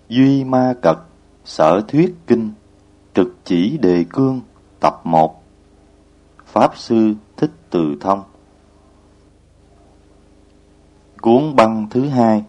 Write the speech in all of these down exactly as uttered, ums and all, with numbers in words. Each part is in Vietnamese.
Duy Ma Cật Sở Thuyết Kinh Trực Chỉ Đề Cương Tập một. Pháp Sư Thích Từ Thông. Cuốn băng thứ hai.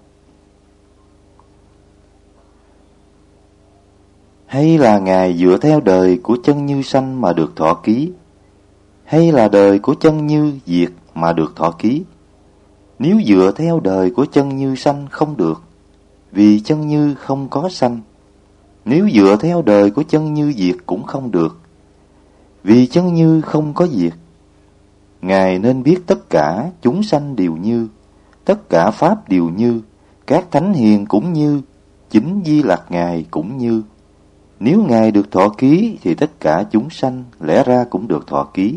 Hay là Ngài dựa theo đời của chân như sanh mà được thọ ký, hay là đời của chân như diệt mà được thọ ký? Nếu dựa theo đời của chân như sanh không được, vì chân như không có sanh. Nếu dựa theo đời của chân như diệt cũng không được, vì chân như không có diệt. Ngài nên biết tất cả chúng sanh đều như, tất cả pháp đều như, các thánh hiền cũng như, chính Di Lặc Ngài cũng như. Nếu Ngài được thọ ký thì tất cả chúng sanh lẽ ra cũng được thọ ký.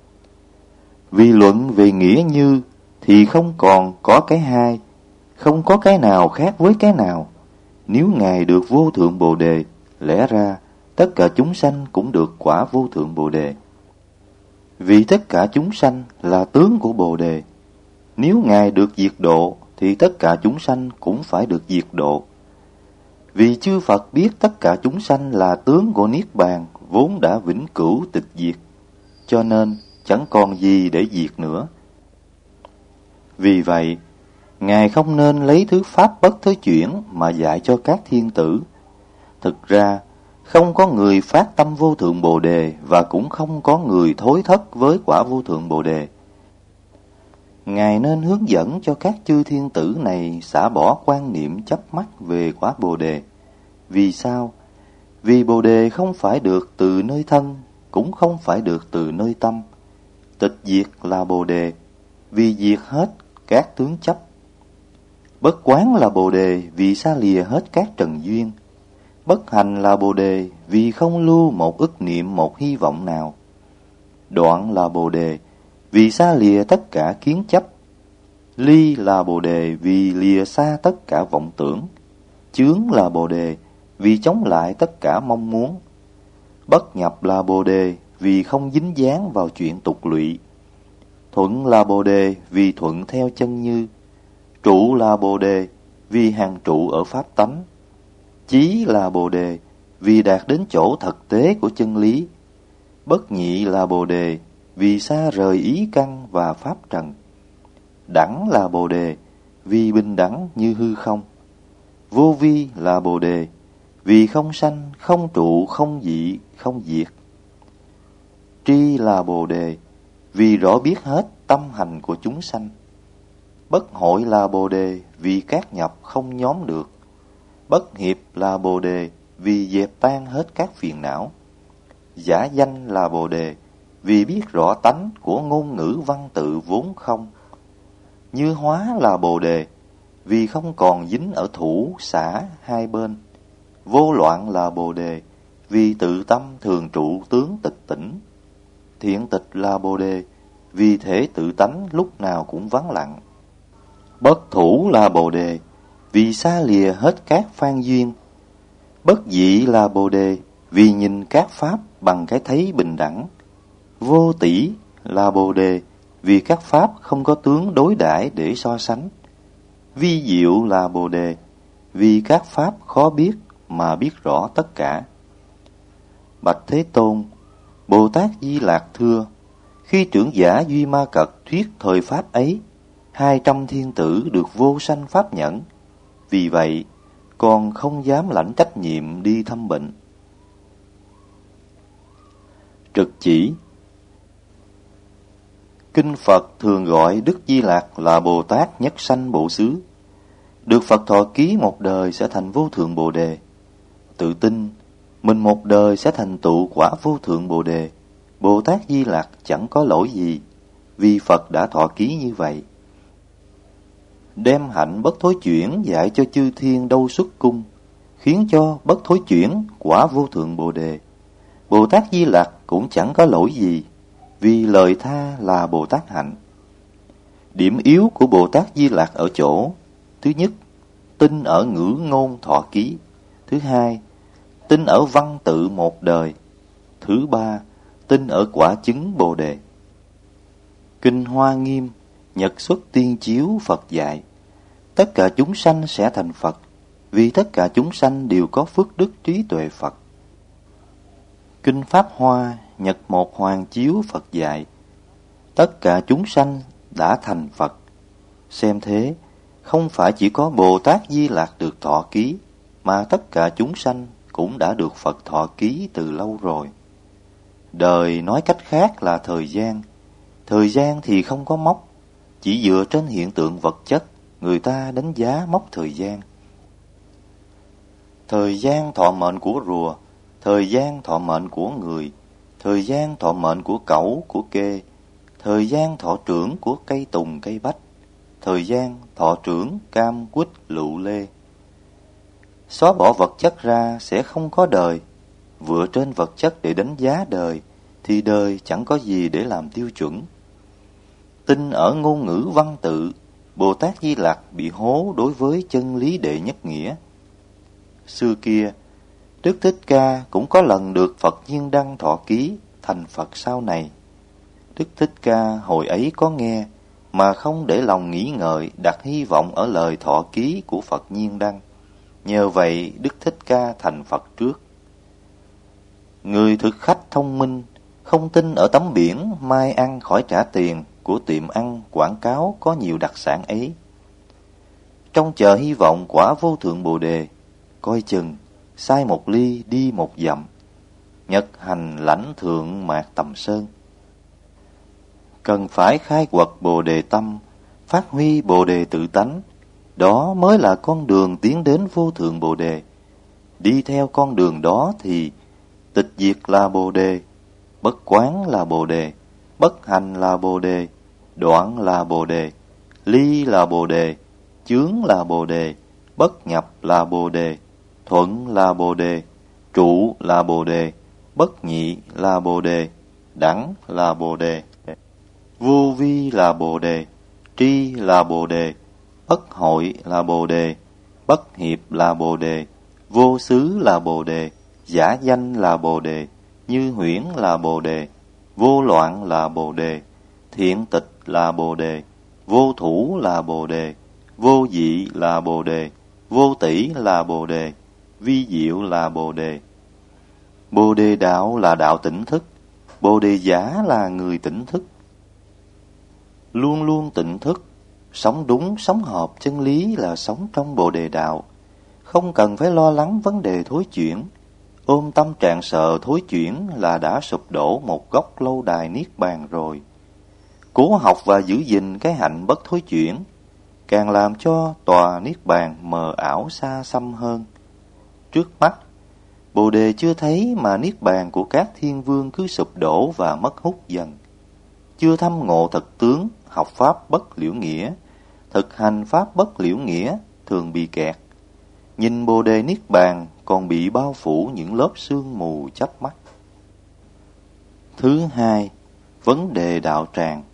Vì luận về nghĩa như thì không còn có cái hai, không có cái nào khác với cái nào. Nếu Ngài được vô thượng Bồ Đề, lẽ ra tất cả chúng sanh cũng được quả vô thượng Bồ Đề. Vì tất cả chúng sanh là tướng của Bồ Đề. Nếu Ngài được diệt độ thì tất cả chúng sanh cũng phải được diệt độ. Vì chư Phật biết tất cả chúng sanh là tướng của Niết Bàn vốn đã vĩnh cửu tịch diệt, cho nên chẳng còn gì để diệt nữa. Vì vậy, Ngài không nên lấy thứ pháp bất thối chuyển mà dạy cho các thiên tử. Thực ra, không có người phát tâm vô thượng Bồ Đề và cũng không có người thối thất với quả vô thượng Bồ Đề. Ngài nên hướng dẫn cho các chư thiên tử này xả bỏ quan niệm chấp mắc về quả Bồ Đề. Vì sao? Vì Bồ Đề không phải được từ nơi thân, cũng không phải được từ nơi tâm. Tịch diệt là Bồ Đề, vì diệt hết các tướng chấp. Bất quán là Bồ Đề, vì xa lìa hết các trần duyên. Bất hành là Bồ Đề, vì không lưu một ức niệm, một hy vọng nào. Đoạn là Bồ Đề, vì xa lìa tất cả kiến chấp. Ly là Bồ Đề, vì lìa xa tất cả vọng tưởng. Chướng là Bồ Đề, vì chống lại tất cả mong muốn. Bất nhập là Bồ Đề, vì không dính dáng vào chuyện tục lụy. Thuận là Bồ Đề, vì thuận theo chân như. Trụ là Bồ Đề, vì hàng trụ ở pháp tánh. Chí là Bồ Đề, vì đạt đến chỗ thực tế của chân lý. Bất nhị là Bồ Đề, vì xa rời ý căn và pháp trần. Đẳng là Bồ Đề, vì bình đẳng như hư không. Vô vi là Bồ Đề, vì không sanh, không trụ, không dị, không diệt. Tri là Bồ Đề, vì rõ biết hết tâm hành của chúng sanh. Bất hội là Bồ Đề, vì các nhập không nhóm được. Bất hiệp là Bồ Đề, vì dẹp tan hết các phiền não. Giả danh là Bồ Đề, vì biết rõ tánh của ngôn ngữ văn tự vốn không. Như hóa là Bồ Đề, vì không còn dính ở thủ, xả hai bên. Vô loạn là Bồ Đề, vì tự tâm thường trụ tướng tịch tỉnh. Thiện tịch là Bồ Đề, vì thể tự tánh lúc nào cũng vắng lặng. Bất thủ là Bồ Đề, vì xa lìa hết các phan duyên. Bất dị là Bồ Đề, vì nhìn các pháp bằng cái thấy bình đẳng. Vô tỷ là Bồ Đề, vì các pháp không có tướng đối đãi để so sánh. Vi diệu là Bồ Đề, vì các pháp khó biết mà biết rõ tất cả. Bạch Thế Tôn, Bồ Tát Di Lặc thưa: khi trưởng giả Duy Ma Cật thuyết thời pháp ấy, hai trăm thiên tử được vô sanh pháp nhẫn. Vì vậy, con không dám lãnh trách nhiệm đi thăm bệnh. Trực chỉ. Kinh Phật thường gọi Đức Di Lặc là Bồ Tát nhất sanh bộ xứ. Được Phật thọ ký một đời sẽ thành vô thượng Bồ Đề. Tự tin mình một đời sẽ thành tựu quả vô thượng Bồ Đề. Bồ Tát Di Lặc chẳng có lỗi gì, vì Phật đã thọ ký như vậy. Đem hạnh bất thối chuyển dạy cho chư thiên đâu xuất cung, khiến cho bất thối chuyển quả vô thượng Bồ Đề. Bồ Tát Di Lặc cũng chẳng có lỗi gì, vì lời tha là Bồ Tát hạnh. Điểm yếu của Bồ Tát Di Lặc ở chỗ: thứ nhất, tin ở ngữ ngôn thọ ký. Thứ hai, tin ở văn tự một đời. Thứ ba, tin ở quả chứng Bồ Đề. Kinh Hoa Nghiêm, Nhật Xuất Tiên Chiếu Phật dạy: tất cả chúng sanh sẽ thành Phật, vì tất cả chúng sanh đều có phước đức trí tuệ Phật. Kinh Pháp Hoa Nhật Một Hoàng Chiếu Phật dạy, tất cả chúng sanh đã thành Phật. Xem thế, không phải chỉ có Bồ Tát Di Lạc được thọ ký, mà tất cả chúng sanh cũng đã được Phật thọ ký từ lâu rồi. Đời nói cách khác là thời gian. Thời gian thì không có mốc, chỉ dựa trên hiện tượng vật chất, người ta đánh giá mốc thời gian. Thời gian thọ mệnh của rùa, thời gian thọ mệnh của người, thời gian thọ mệnh của cẩu, của kê, thời gian thọ trưởng của cây tùng, cây bách, thời gian thọ trưởng cam, quýt, lựu, lê. Xóa bỏ vật chất ra sẽ không có đời. Vựa trên vật chất để đánh giá đời, thì đời chẳng có gì để làm tiêu chuẩn. Tin ở ngôn ngữ văn tự, Bồ Tát Di Lặc bị hố đối với chân lý đệ nhất nghĩa. Xưa kia, Đức Thích Ca cũng có lần được Phật Nhiên Đăng thọ ký thành Phật sau này. Đức Thích Ca hồi ấy có nghe, mà không để lòng nghĩ ngợi, đặt hy vọng ở lời thọ ký của Phật Nhiên Đăng. Nhờ vậy Đức Thích Ca thành Phật trước. Người thực khách thông minh, không tin ở tấm biển mai ăn khỏi trả tiền của tiệm ăn quảng cáo có nhiều đặc sản ấy. Trong chờ hy vọng quả vô thượng Bồ Đề, coi chừng, sai một ly đi một dặm, nhật hành lãnh thượng mạc tầm sơn. Cần phải khai quật Bồ Đề tâm, phát huy Bồ Đề tự tánh, đó mới là con đường tiến đến vô thượng Bồ Đề. Đi theo con đường đó thì tịch diệt là Bồ Đề, bất quán là Bồ Đề, bất hành là Bồ Đề, đoạn là Bồ Đề, ly là Bồ Đề, chướng là Bồ Đề, bất nhập là Bồ Đề, thuận là Bồ Đề, trụ là Bồ Đề, bất nhị là Bồ Đề, đẳng là Bồ Đề, vô vi là Bồ Đề, tri là Bồ Đề, bất hội là Bồ Đề, bất hiệp là Bồ Đề, vô xứ là Bồ Đề, giả danh là Bồ Đề, như huyễn là Bồ Đề, vô loạn là Bồ Đề, thiện tịch là Bồ Đề, vô thủ là Bồ Đề, vô dị là Bồ Đề, vô tỷ là Bồ Đề, vi diệu là Bồ Đề. Bồ Đề đạo là đạo tỉnh thức, Bồ Đề giả là người tỉnh thức. Luôn luôn tỉnh thức, sống đúng, sống hợp chân lý là sống trong Bồ Đề đạo. Không cần phải lo lắng vấn đề thối chuyển. Ôm tâm trạng sợ thối chuyển là đã sụp đổ một góc lâu đài niết bàn rồi. Cố học và giữ gìn cái hạnh bất thối chuyển, càng làm cho tòa niết bàn mờ ảo xa xăm hơn. Trước mắt, Bồ Đề chưa thấy mà niết bàn của các thiên vương cứ sụp đổ và mất hút dần. Chưa thâm ngộ thật tướng, học pháp bất liễu nghĩa, thực hành pháp bất liễu nghĩa, thường bị kẹt. Nhìn Bồ Đề niết bàn còn bị bao phủ những lớp sương mù chắp mắt. Thứ hai, vấn đề đạo tràng.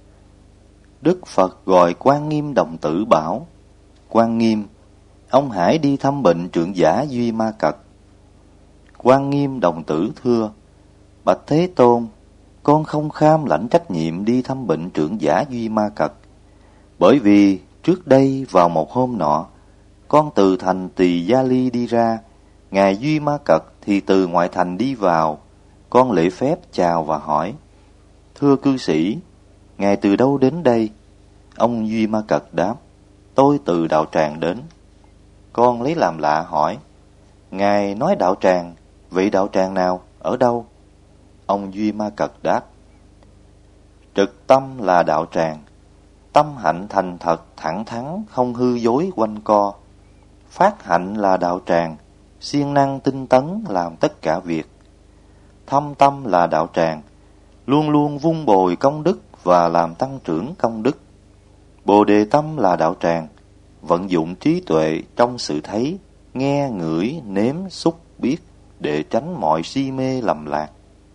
Đức Phật gọi Quan Nghiêm đồng tử bảo: Quan Nghiêm, ông hãy đi thăm bệnh trưởng giả Duy Ma Cật. Quan Nghiêm đồng tử thưa: Bạch Thế Tôn, con không kham lãnh trách nhiệm đi thăm bệnh trưởng giả Duy Ma Cật, bởi vì trước đây vào một hôm nọ, con từ thành Tỳ Gia Ly đi ra, ngài Duy Ma Cật thì từ ngoại thành đi vào. Con lễ phép chào và hỏi: Thưa cư sĩ, ngài từ đâu đến đây? Ông Duy Ma Cật đáp: Tôi từ đạo tràng đến. Con lấy làm lạ hỏi: Ngài nói đạo tràng, vậy đạo tràng nào, ở đâu? Ông Duy Ma Cật đáp: Trực tâm là đạo tràng, tâm hạnh thành thật, thẳng thắn, không hư dối quanh co. Phát hạnh là đạo tràng, siêng năng tinh tấn làm tất cả việc. Thâm tâm là đạo tràng, luôn luôn vun bồi công đức và làm tăng trưởng công đức. Bồ Đề tâm là đạo tràng, vận dụng trí tuệ trong sự thấy, nghe, ngửi, nếm, xúc, biết để tránh mọi si mê lầm lạc.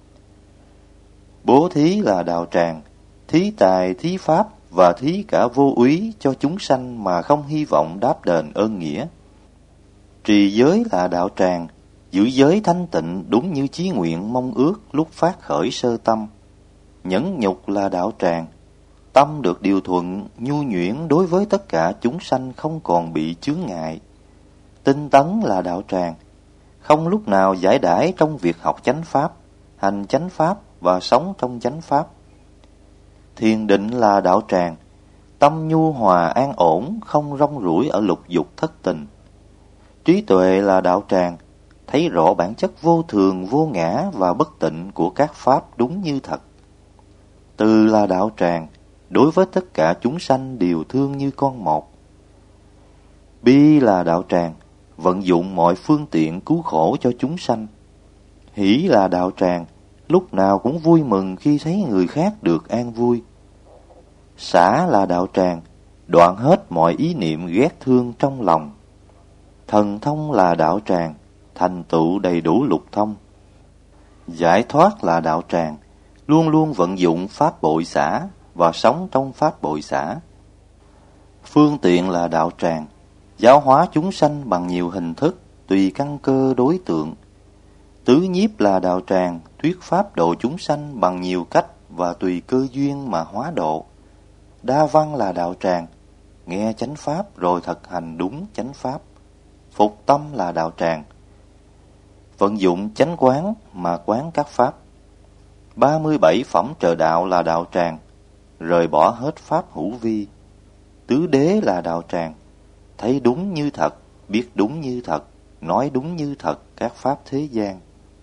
Bố thí là đạo tràng, thí tài, thí pháp và thí cả vô úy cho chúng sanh mà không hy vọng đáp đền ơn nghĩa. Trì giới là đạo tràng, giữ giới thanh tịnh đúng như chí nguyện mong ước lúc phát khởi sơ tâm. Nhẫn nhục là đạo tràng, tâm được điều thuận, nhu nhuyễn đối với tất cả chúng sanh không còn bị chướng ngại. tinh tấn là đạo tràng, không lúc nào giải đãi trong việc học chánh pháp, hành chánh pháp và sống trong chánh pháp. Thiền định là đạo tràng, tâm nhu hòa an ổn, không rong ruổi ở lục dục thất tình. Trí tuệ là đạo tràng, thấy rõ bản chất vô thường, vô ngã và bất tịnh của các pháp đúng như thật. Từ là đạo tràng, đối với tất cả chúng sanh đều thương như con một. Bi là đạo tràng, vận dụng mọi phương tiện cứu khổ cho chúng sanh. Hỷ là đạo tràng, lúc nào cũng vui mừng khi thấy người khác được an vui. Xả là đạo tràng, đoạn hết mọi ý niệm ghét thương trong lòng. Thần thông là đạo tràng, thành tựu đầy đủ lục thông. Giải thoát là đạo tràng, luôn luôn vận dụng pháp bội xả và sống trong pháp bội xả. Phương tiện là đạo tràng, giáo hóa chúng sanh bằng nhiều hình thức, tùy căn cơ đối tượng. Tứ nhiếp là đạo tràng, thuyết pháp độ chúng sanh bằng nhiều cách và tùy cơ duyên mà hóa độ. Đa văn là đạo tràng, nghe chánh pháp rồi thực hành đúng chánh pháp. Phục tâm là đạo tràng, vận dụng chánh quán mà quán các pháp. ba mươi bảy phẩm trợ đạo là đạo tràng, rời bỏ hết pháp hữu vi. Tứ đế là đạo tràng, thấy đúng như thật, biết đúng như thật, nói đúng như thật các pháp thế gian.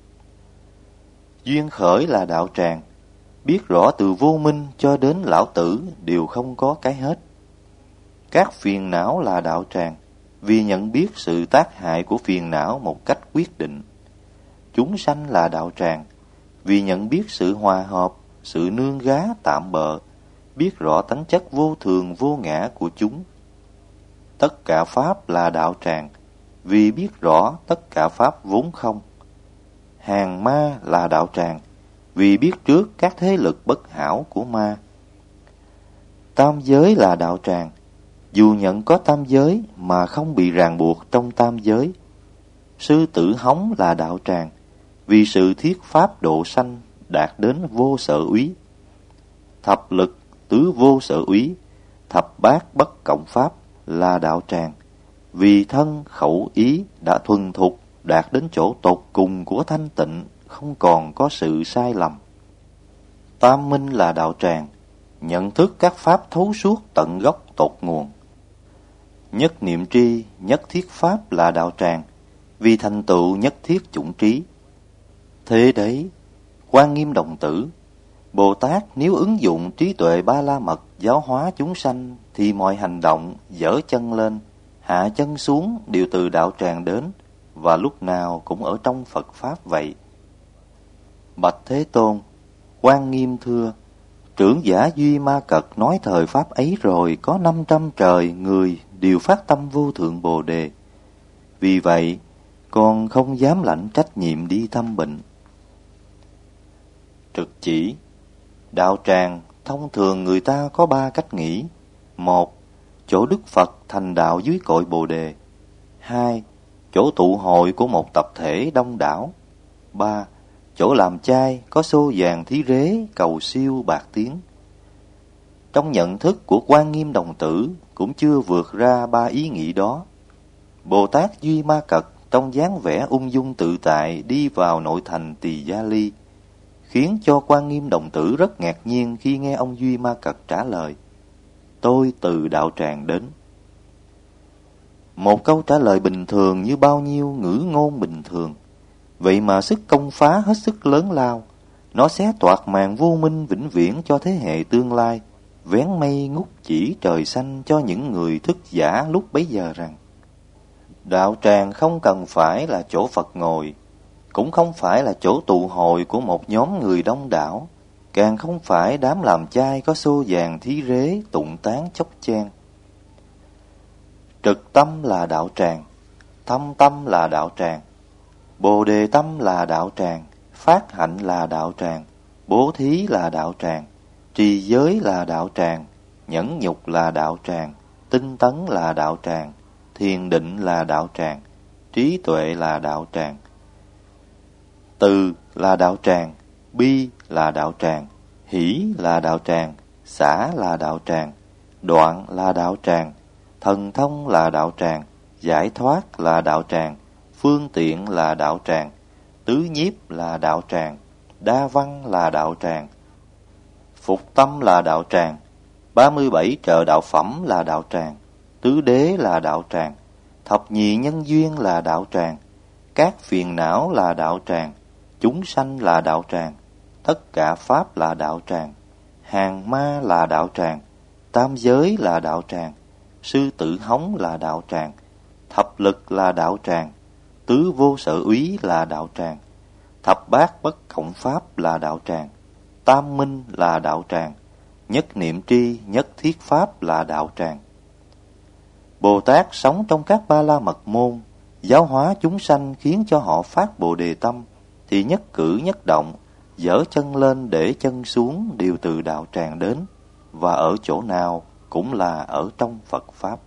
Duyên khởi là đạo tràng, biết rõ từ vô minh cho đến lão tử đều không có cái hết. Các phiền não là đạo tràng, vì nhận biết sự tác hại của phiền não một cách quyết định. Chúng sanh là đạo tràng, vì nhận biết sự hòa hợp, sự nương gá tạm bợ, biết rõ tánh chất vô thường vô ngã của chúng. Tất cả pháp là đạo tràng, vì biết rõ tất cả pháp vốn không. Hàng ma là đạo tràng, vì biết trước các thế lực bất hảo của ma. Tam giới là đạo tràng, dù nhận có tam giới mà không bị ràng buộc trong tam giới. Sư tử hống là đạo tràng, vì sự thiết pháp độ sanh đạt đến vô sở úy. Thập lực tứ vô sở úy, thập bát bất cộng pháp là đạo tràng, vì thân khẩu ý đã thuần thục đạt đến chỗ tột cùng của thanh tịnh, không còn có sự sai lầm. Tam minh là đạo tràng, nhận thức các pháp thấu suốt tận gốc tột nguồn. Nhất niệm tri, nhất thiết pháp là đạo tràng, vì thành tựu nhất thiết chủng trí. Thế đấy, Quan Nghiêm Đồng Tử, Bồ Tát nếu ứng dụng trí tuệ ba la mật giáo hóa chúng sanh, thì mọi hành động dở chân lên, hạ chân xuống đều từ đạo tràng đến, và lúc nào cũng ở trong Phật Pháp vậy. Bạch Thế Tôn, Quan Nghiêm thưa, trưởng giả Duy Ma Cật nói thời Pháp ấy rồi có năm trăm trời người đều phát tâm vô thượng Bồ Đề. Vì vậy, con không dám lãnh trách nhiệm đi thăm bệnh. Trực chỉ, đạo tràng thông thường người ta có ba cách nghĩ. Một, chỗ Đức Phật thành đạo dưới cội Bồ Đề. Hai, chỗ tụ hội của một tập thể đông đảo. Ba, chỗ làm chay có xô vàng thí rế cầu siêu bạc tiếng. Trong nhận thức của Quan Nghiêm Đồng Tử cũng chưa vượt ra ba ý nghĩ đó. Bồ Tát Duy Ma Cật trong dáng vẻ ung dung tự tại đi vào nội thành Tỳ Gia Ly, khiến cho Quan Nghiêm Đồng Tử rất ngạc nhiên khi nghe ông Duy Ma Cật trả lời: tôi từ đạo tràng đến. Một câu trả lời bình thường như bao nhiêu ngữ ngôn bình thường, vậy mà sức công phá hết sức lớn lao. Nó xé toạc màn vô minh vĩnh viễn cho thế hệ tương lai, vén mây ngút chỉ trời xanh cho những người thức giả lúc bấy giờ rằng đạo tràng không cần phải là chỗ Phật ngồi, cũng không phải là chỗ tụ hội của một nhóm người đông đảo, càng không phải đám làm chay có xô vàng thí rế tụng tán chốc chen. Trực tâm là đạo tràng, thâm tâm là đạo tràng, bồ đề tâm là đạo tràng, phát hạnh là đạo tràng, bố thí là đạo tràng, trì giới là đạo tràng, nhẫn nhục là đạo tràng, tinh tấn là đạo tràng, thiền định là đạo tràng, trí tuệ là đạo tràng. Từ là đạo tràng, bi là đạo tràng, hỷ là đạo tràng, xả là đạo tràng, đoạn là đạo tràng, thần thông là đạo tràng, giải thoát là đạo tràng, phương tiện là đạo tràng, tứ nhiếp là đạo tràng, đa văn là đạo tràng, phục tâm là đạo tràng, ba mươi bảy trợ đạo phẩm là đạo tràng, tứ đế là đạo tràng, thập nhị nhân duyên là đạo tràng, các phiền não là đạo tràng, chúng sanh là đạo tràng, tất cả pháp là đạo tràng, hàng ma là đạo tràng, tam giới là đạo tràng, sư tử hống là đạo tràng, thập lực là đạo tràng, tứ vô sở úy là đạo tràng, thập bát bất cộng pháp là đạo tràng, tam minh là đạo tràng, nhất niệm tri nhất thiết pháp là đạo tràng. Bồ Tát sống trong các ba la mật môn, giáo hóa chúng sanh khiến cho họ phát bồ đề tâm, thì nhất cử nhất động, dở chân lên để chân xuống đều từ đạo tràng đến, và ở chỗ nào cũng là ở trong Phật Pháp.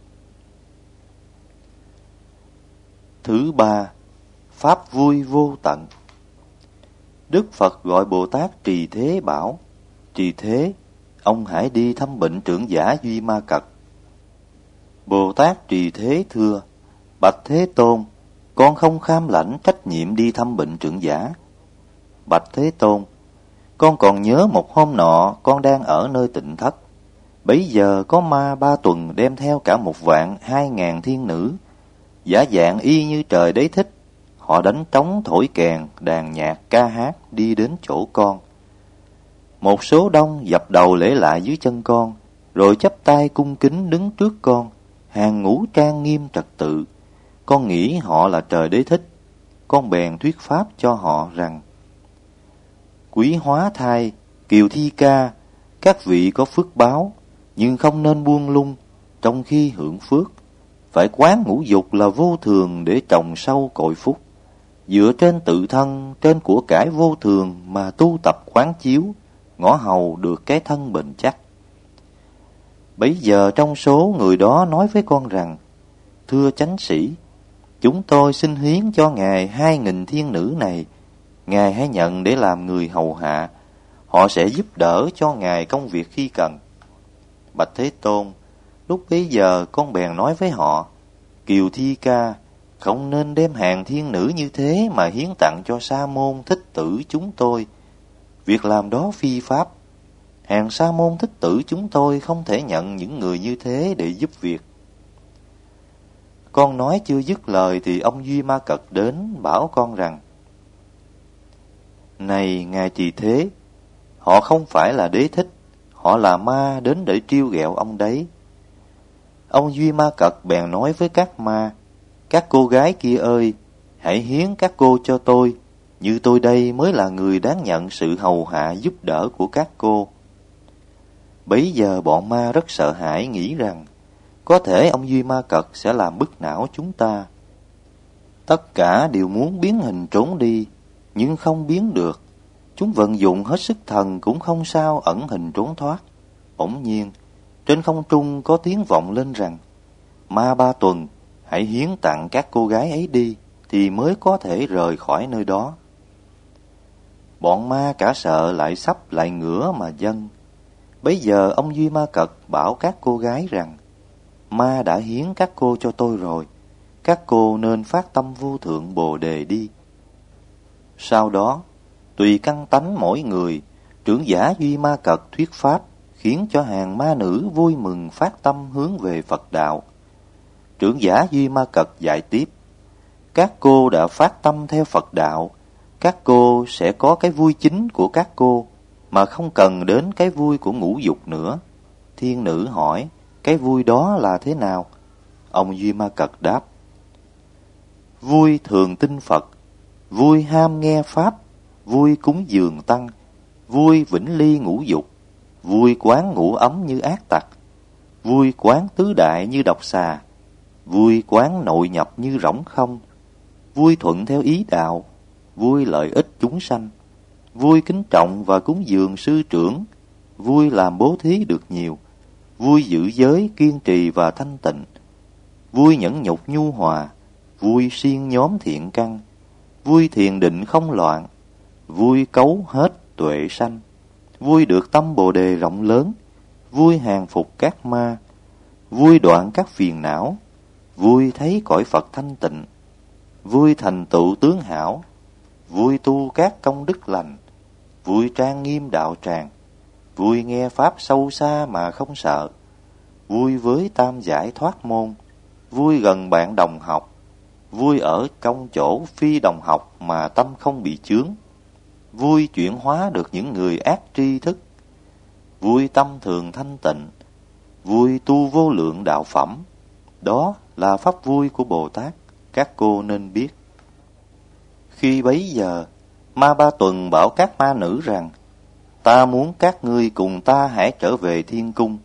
Thứ ba, Pháp vui vô tận. Đức Phật gọi Bồ Tát Trì Thế bảo: Trì Thế, ông hãy đi thăm bệnh trưởng giả Duy Ma Cật. Bồ Tát Trì Thế thưa: Bạch Thế Tôn, con không kham lãnh trách nhiệm đi thăm bệnh trưởng giả. Bạch Thế Tôn, con còn nhớ một hôm nọ con đang ở nơi Tịnh Thất. Bấy giờ có ma Ba Tuần đem theo cả một vạn hai ngàn thiên nữ, giả dạng y như trời đế thích. Họ đánh trống thổi kèn, đàn nhạc ca hát đi đến chỗ con. Một số đông dập đầu lễ lại dưới chân con, rồi chắp tay cung kính đứng trước con, hàng ngũ trang nghiêm trật tự. Con nghĩ họ là trời đế thích. Con bèn thuyết pháp cho họ rằng: Quý Hóa Thai, Kiều Thi Ca, các vị có phước báo, nhưng không nên buông lung trong khi hưởng phước. Phải quán ngũ dục là vô thường để trồng sâu cội phúc. Dựa trên tự thân, trên của cải vô thường mà tu tập quán chiếu, ngõ hầu được cái thân bền chắc. Bấy giờ trong số người đó nói với con rằng: Thưa chánh sĩ, chúng tôi xin hiến cho Ngài hai nghìn thiên nữ này. Ngài hãy nhận để làm người hầu hạ. Họ sẽ giúp đỡ cho Ngài công việc khi cần. Bạch Thế Tôn, lúc bấy giờ con bèn nói với họ: Kiều Thi Ca, không nên đem hàng thiên nữ như thế mà hiến tặng cho Sa môn Thích Tử chúng tôi. Việc làm đó phi pháp. Hàng Sa môn Thích Tử chúng tôi không thể nhận những người như thế để giúp việc. Con nói chưa dứt lời thì ông Duy Ma Cật đến bảo con rằng: Này Ngài Trì Thế, họ không phải là đế thích, họ là ma đến để trêu ghẹo ông đấy. Ông Duy Ma Cật bèn nói với các ma: Các cô gái kia ơi, hãy hiến các cô cho tôi, như tôi đây mới là người đáng nhận sự hầu hạ giúp đỡ của các cô. Bấy giờ bọn ma rất sợ hãi, nghĩ rằng có thể ông Duy Ma Cật sẽ làm bứt não chúng ta. Tất cả đều muốn biến hình trốn đi, nhưng không biến được. Chúng vận dụng hết sức thần cũng không sao ẩn hình trốn thoát. Bỗng nhiên, trên không trung có tiếng vọng lên rằng: Ma Ba Tuần, hãy hiến tặng các cô gái ấy đi, thì mới có thể rời khỏi nơi đó. Bọn ma cả sợ lại sắp lại ngửa mà dâng. Bấy giờ ông Duy Ma Cật bảo các cô gái rằng: Ma đã hiến các cô cho tôi rồi, các cô nên phát tâm vô thượng bồ đề đi. Sau đó, tùy căn tánh mỗi người, trưởng giả Duy Ma Cật thuyết pháp, khiến cho hàng ma nữ vui mừng phát tâm hướng về Phật đạo. Trưởng giả Duy Ma Cật dạy tiếp: Các cô đã phát tâm theo Phật đạo, các cô sẽ có cái vui chính của các cô, mà không cần đến cái vui của ngũ dục nữa. Thiên nữ hỏi: Cái vui đó là thế nào? Ông Duy Ma Cật đáp: Vui thường tin Phật, vui ham nghe Pháp, vui cúng dường tăng, vui vĩnh ly ngũ dục, vui quán ngũ ấm như ác tặc, vui quán tứ đại như độc xà, vui quán nội nhập như rỗng không, vui thuận theo ý đạo, vui lợi ích chúng sanh, vui kính trọng và cúng dường sư trưởng, vui làm bố thí được nhiều, vui giữ giới kiên trì và thanh tịnh, vui nhẫn nhục nhu hòa, vui siêng nhóm thiện căn, vui thiền định không loạn, vui cấu hết tuệ sanh, vui được tâm bồ đề rộng lớn, vui hàng phục các ma, vui đoạn các phiền não, vui thấy cõi Phật thanh tịnh, vui thành tựu tướng hảo, vui tu các công đức lành, vui trang nghiêm đạo tràng, vui nghe pháp sâu xa mà không sợ, vui với tam giải thoát môn, vui gần bạn đồng học, vui ở trong chỗ phi đồng học mà tâm không bị chướng, vui chuyển hóa được những người ác tri thức, vui tâm thường thanh tịnh, vui tu vô lượng đạo phẩm. Đó là pháp vui của Bồ Tát, các cô nên biết. Khi bấy giờ, Ma Ba Tuần bảo các ma nữ rằng, ta muốn các ngươi cùng ta hãy trở về thiên cung.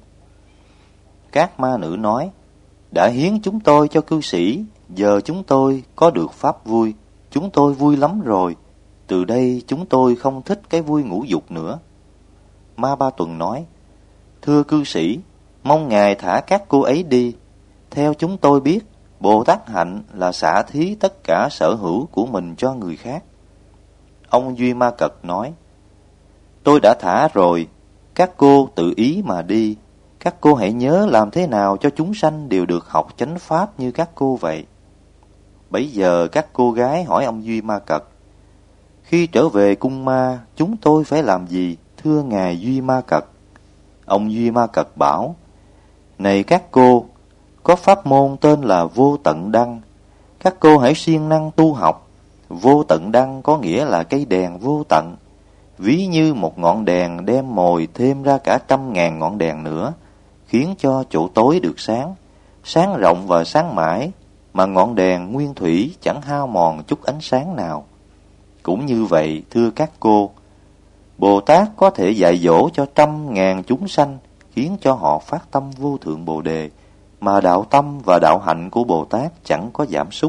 Các ma nữ nói, đã hiến chúng tôi cho cư sĩ, giờ chúng tôi có được pháp vui, chúng tôi vui lắm rồi, từ đây chúng tôi không thích cái vui ngũ dục nữa. Ma Ba Tuần nói, thưa cư sĩ, mong ngài thả các cô ấy đi. Theo chúng tôi biết, Bồ Tát hạnh là xả thí tất cả sở hữu của mình cho người khác. Ông Duy Ma Cật nói, tôi đã thả rồi, các cô tự ý mà đi. Các cô hãy nhớ làm thế nào cho chúng sanh đều được học chánh pháp như các cô vậy. Bấy giờ các cô gái hỏi ông Duy Ma Cật, khi trở về cung ma, chúng tôi phải làm gì, thưa ngài Duy Ma Cật? Ông Duy Ma Cật bảo, này các cô, có pháp môn tên là Vô Tận Đăng, các cô hãy siêng năng tu học. Vô Tận Đăng có nghĩa là cây đèn vô tận, ví như một ngọn đèn đem mồi thêm ra cả trăm ngàn ngọn đèn nữa, khiến cho chỗ tối được sáng, sáng rộng và sáng mãi, mà ngọn đèn nguyên thủy chẳng hao mòn chút ánh sáng nào. Cũng như vậy, thưa các cô, Bồ Tát có thể dạy dỗ cho trăm ngàn chúng sanh, khiến cho họ phát tâm vô thượng Bồ Đề, mà đạo tâm và đạo hạnh của Bồ Tát chẳng có giảm sút.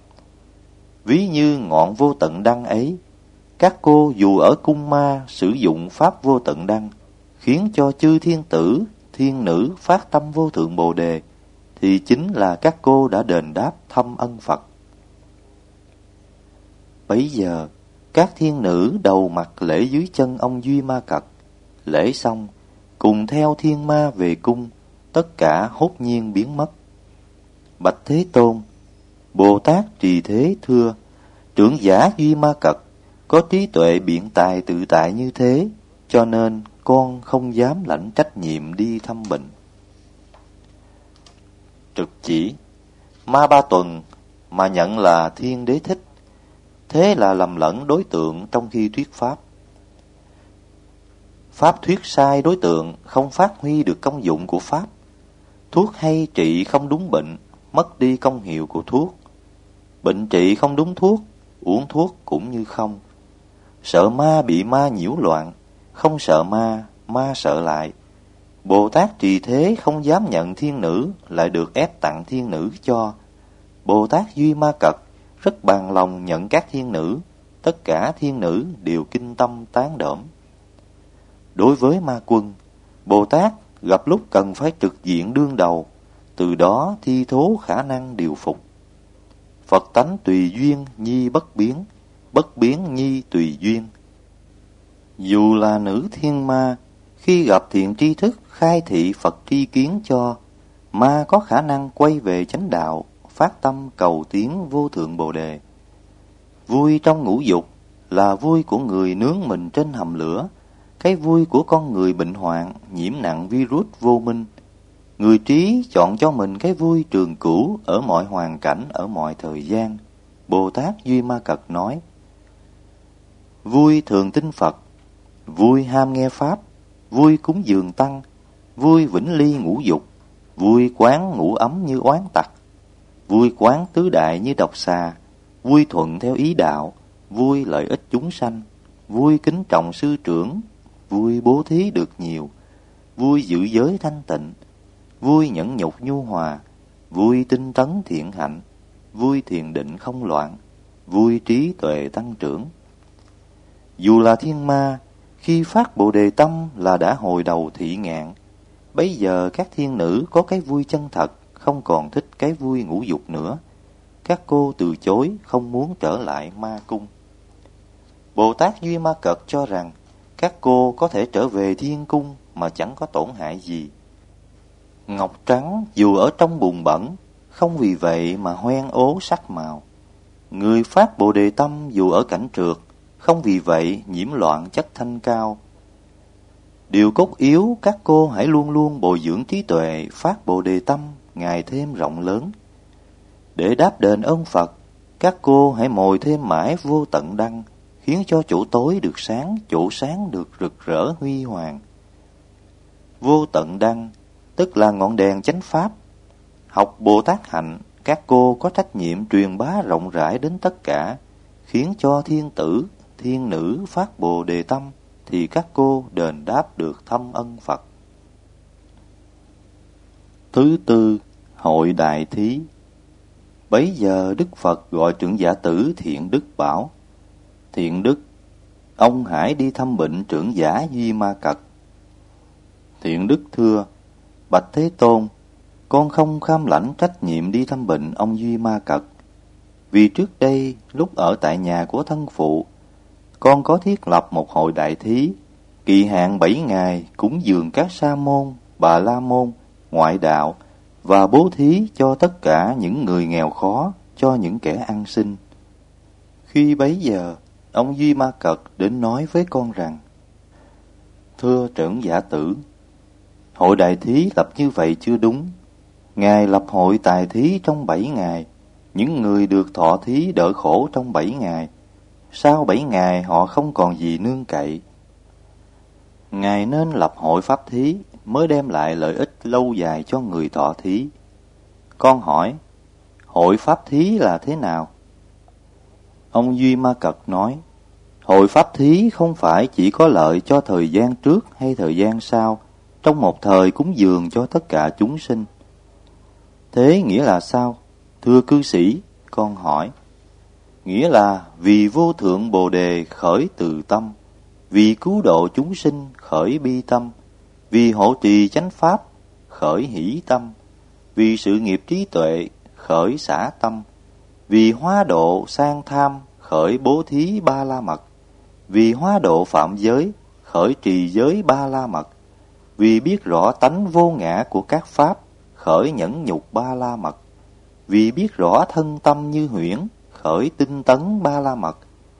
Ví như ngọn Vô Tận Đăng ấy, các cô dù ở cung ma sử dụng pháp Vô Tận Đăng, khiến cho chư thiên tử, thiên nữ phát tâm vô thượng Bồ Đề, thì chính là các cô đã đền đáp thâm ân Phật. Bấy giờ, các thiên nữ đầu mặt lễ dưới chân ông Duy Ma Cật. Lễ xong, cùng theo thiên ma về cung, tất cả hốt nhiên biến mất. Bạch Thế Tôn, Bồ Tát Trì Thế thưa, trưởng giả Duy Ma Cật có trí tuệ biện tài tự tại như thế, cho nên con không dám lãnh trách nhiệm đi thăm bệnh. Trực chỉ, Ma Ba Tuần mà nhận là Thiên Đế Thích, thế là lầm lẫn đối tượng trong khi thuyết pháp. Pháp thuyết sai đối tượng, không phát huy được công dụng của pháp. Thuốc hay trị không đúng bệnh, mất đi công hiệu của thuốc. Bệnh trị không đúng thuốc, uống thuốc cũng như không. Sợ ma bị ma nhiễu loạn, không sợ ma, ma sợ lại. Bồ Tát Trì Thế không dám nhận thiên nữ, lại được ép tặng thiên nữ cho. Bồ Tát Duy Ma Cật rất bằng lòng nhận các thiên nữ, tất cả thiên nữ đều kinh tâm tán đỡm. Đối với ma quân, Bồ Tát gặp lúc cần phải trực diện đương đầu, từ đó thi thố khả năng điều phục. Phật tánh tùy duyên nhi bất biến, bất biến nhi tùy duyên. Dù là nữ thiên ma, khi gặp thiện tri thức khai thị Phật tri kiến cho, ma có khả năng quay về chánh đạo, phát tâm cầu tiến vô thượng Bồ Đề. Vui trong ngũ dục là vui của người nướng mình trên hầm lửa, cái vui của con người bệnh hoạn, nhiễm nặng virus vô minh. Người trí chọn cho mình cái vui trường cửu ở mọi hoàn cảnh, ở mọi thời gian. Bồ Tát Duy Ma Cật nói, vui thường tin Phật, vui ham nghe Pháp, vui cúng dường Tăng, vui vĩnh ly ngũ dục, vui quán ngũ ấm như oán tặc, vui quán tứ đại như độc xà, vui thuận theo ý đạo, vui lợi ích chúng sanh, vui kính trọng sư trưởng, vui bố thí được nhiều, vui giữ giới thanh tịnh, vui nhẫn nhục nhu hòa, vui tinh tấn thiện hạnh, vui thiền định không loạn, vui trí tuệ tăng trưởng. Dù là thiên ma, khi phát Bồ Đề tâm là đã hồi đầu thị ngạn. Bấy giờ các thiên nữ có cái vui chân thật, không còn thích cái vui ngũ dục nữa. Các cô từ chối, không muốn trở lại ma cung. Bồ Tát Duy Ma Cật cho rằng các cô có thể trở về thiên cung mà chẳng có tổn hại gì. Ngọc trắng dù ở trong bùn bẩn, không vì vậy mà hoen ố sắc màu. Người phát Bồ Đề tâm dù ở cảnh trượt, không vì vậy nhiễm loạn chất thanh cao. Điều cốt yếu, các cô hãy luôn luôn bồi dưỡng trí tuệ, phát Bồ Đề tâm ngày thêm rộng lớn. Để đáp đền ơn Phật, các cô hãy mồi thêm mãi vô tận đăng, khiến cho chỗ tối được sáng, chỗ sáng được rực rỡ huy hoàng. Vô tận đăng tức là ngọn đèn chánh pháp. Học Bồ Tát hạnh, các cô có trách nhiệm truyền bá rộng rãi đến tất cả, khiến cho thiên tử, thiên nữ phát Bồ Đề tâm, thì các cô đền đáp được thâm ân Phật. Thứ tư, hội đại thí. Bấy giờ Đức Phật gọi trưởng giả tử Thiện Đức bảo: Thiện Đức, ông hãy đi thăm bệnh trưởng giả Duy Ma Cật. Thiện Đức thưa: Bạch Thế Tôn, con không kham lãnh trách nhiệm đi thăm bệnh ông Duy Ma Cật. Vì trước đây, lúc ở tại nhà của thân phụ, con có thiết lập một hội đại thí, kỳ hạn bảy ngày cúng dường các sa môn, bà la môn, ngoại đạo và bố thí cho tất cả những người nghèo khó, cho những kẻ ăn xin. Khi bấy giờ, ông Duy Ma Cật đến nói với con rằng: Thưa trưởng giả tử, hội đại thí lập như vậy chưa đúng. Ngài lập hội tài thí trong bảy ngày, những người được thọ thí đỡ khổ trong bảy ngày. Sau bảy ngày họ không còn gì nương cậy. Ngài nên lập hội pháp thí mới đem lại lợi ích lâu dài cho người thọ thí. Con hỏi, hội pháp thí là thế nào? Ông Duy Ma Cật nói, hội pháp thí không phải chỉ có lợi cho thời gian trước hay thời gian sau, trong một thời cúng dường cho tất cả chúng sinh. Thế nghĩa là sao? Thưa cư sĩ, con hỏi. Nghĩa là vì vô thượng Bồ Đề khởi từ tâm, vì cứu độ chúng sinh khởi bi tâm, vì hộ trì chánh pháp khởi hỷ tâm, vì sự nghiệp trí tuệ khởi xả tâm, vì hóa độ sang tham khởi bố thí ba la mật, vì hóa độ phạm giới khởi trì giới ba la mật, vì biết rõ tánh vô ngã của các pháp khởi nhẫn nhục ba la mật, vì biết rõ thân tâm như huyễn khởi tinh tấn ba la mật,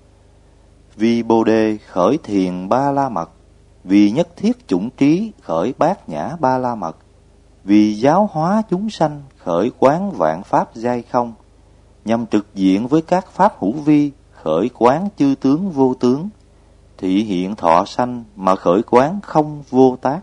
vì Bồ Đề khởi thiền ba la mật, vì nhất thiết chủng trí khởi bát nhã ba la mật, vì giáo hóa chúng sanh khởi quán vạn pháp giai không, nhằm trực diện với các pháp hữu vi khởi quán chư tướng vô tướng, thị hiện thọ sanh mà khởi quán không vô tác,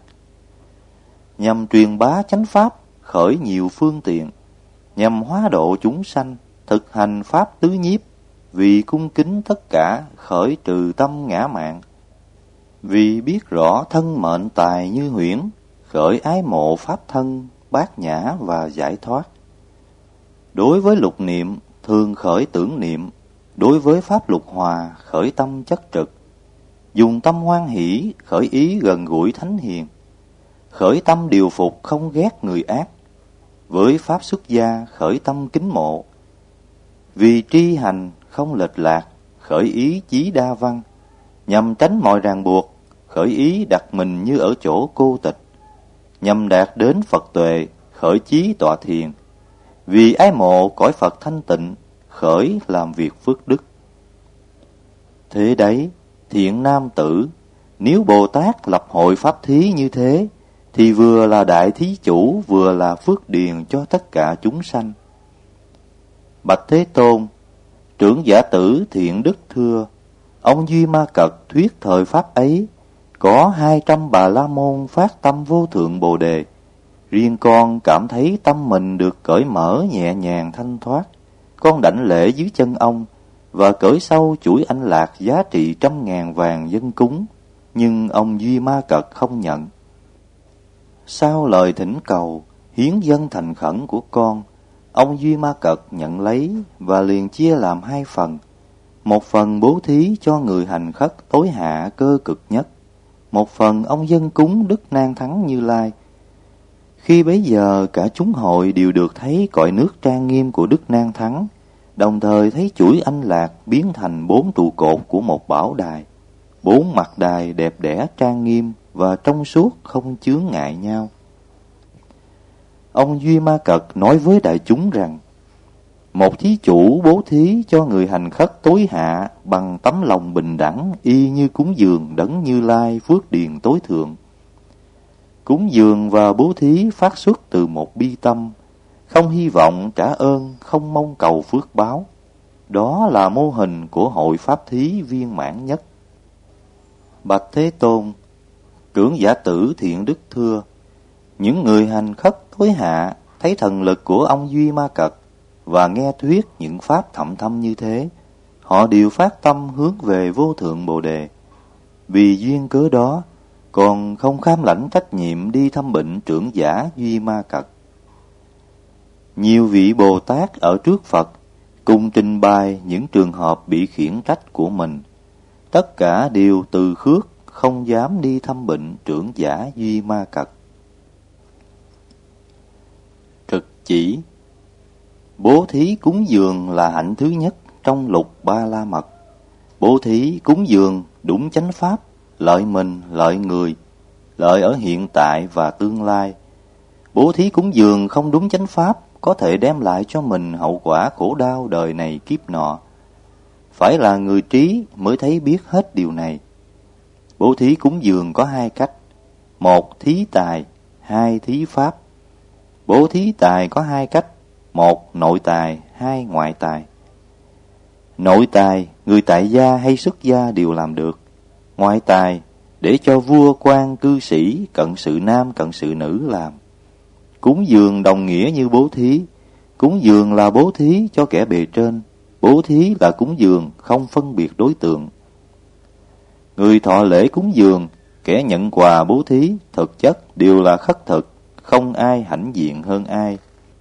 nhằm truyền bá chánh pháp khởi nhiều phương tiện, nhằm hóa độ chúng sanh thực hành pháp tứ nhiếp, vì cung kính tất cả khởi trừ tâm ngã mạn, vì biết rõ thân mệnh tài như huyễn khởi ái mộ pháp thân bát nhã và giải thoát. Đối với lục niệm thường khởi tưởng niệm, đối với pháp lục hòa khởi tâm chất trực, dùng tâm hoan hỷ khởi ý gần gũi thánh hiền, khởi tâm điều phục không ghét người ác, với pháp xuất gia khởi tâm kính mộ, vì tri hành không lệch lạc khởi ý chí đa văn, nhằm tránh mọi ràng buộc khởi ý đặt mình như ở chỗ cô tịch, nhằm đạt đến Phật tuệ khởi chí tọa thiền, vì ái mộ cõi Phật thanh tịnh khởi làm việc phước đức. Thế đấy, thiện nam tử, nếu Bồ Tát lập hội pháp thí như thế, thì vừa là đại thí chủ, vừa là phước điền cho tất cả chúng sanh. Bạch Thế Tôn, trưởng giả tử Thiện Đức thưa, ông Duy Ma Cật thuyết thời pháp ấy, có hai trăm bà la môn phát tâm vô thượng Bồ Đề. Riêng con cảm thấy tâm mình được cởi mở nhẹ nhàng thanh thoát. Con đảnh lễ dưới chân ông và cởi sâu chuỗi anh lạc giá trị trăm ngàn vàng dân cúng, nhưng ông Duy Ma Cật không nhận. Sau lời thỉnh cầu, hiến dâng thành khẩn của con, ông Duy Ma Cật nhận lấy và liền chia làm hai phần. Một phần bố thí cho người hành khất tối hạ cơ cực nhất, một phần ông dâng cúng Đức Nan Thắng Như Lai. Khi bấy giờ cả chúng hội đều được thấy cõi nước trang nghiêm của Đức Nan Thắng, đồng thời thấy chuỗi anh lạc biến thành bốn trụ cột của một bảo đài. Bốn mặt đài đẹp đẽ trang nghiêm và trong suốt không chướng ngại nhau. ông Duy Ma Cật nói với đại chúng rằng: một thí chủ bố thí cho người hành khất tối hạ bằng tấm lòng bình đẳng, y như cúng dường đấng Như Lai phước điền tối thượng. Cúng dường và bố thí phát xuất từ một bi tâm, không hy vọng trả ơn, không mong cầu phước báo. Đó là mô hình của hội pháp thí viên mãn nhất. Bạch Thế Tôn, Trưởng Giả Tử Thiện Đức thưa: những người hành khất tối hạ thấy thần lực của ông Duy Ma Cật và nghe thuyết những pháp thậm thâm như thế, họ đều phát tâm hướng về vô thượng Bồ Đề. Vì duyên cớ đó, còn không kham lãnh trách nhiệm đi thăm bệnh trưởng giả Duy Ma Cật. Nhiều vị Bồ Tát ở trước Phật cùng trình bày những trường hợp bị khiển trách của mình. Tất cả đều từ khước, không dám đi thăm bệnh trưởng giả Duy Ma Cật. Trực chỉ: bố thí cúng dường là hạnh thứ nhất trong lục ba la mật. Bố thí cúng dường đúng chánh pháp, lợi mình, lợi người, lợi ở hiện tại và tương lai. Bố thí cúng dường không đúng chánh pháp có thể đem lại cho mình hậu quả khổ đau đời này kiếp nọ. Phải là người trí mới thấy biết hết điều này. Bố thí cúng dường có hai cách: một thí tài, hai thí pháp. Bố thí tài có hai cách: một nội tài, hai ngoại tài. Nội tài, người tại gia hay xuất gia đều làm được. Ngoại tài, để cho vua quan cư sĩ, cận sự nam cận sự nữ làm. Cúng dường đồng nghĩa như bố thí. Cúng dường là bố thí cho kẻ bề trên. Bố thí là cúng dường không phân biệt đối tượng. Người thọ lễ cúng dường, kẻ nhận quà bố thí, thực chất đều là khất thực, không ai hãnh diện hơn ai.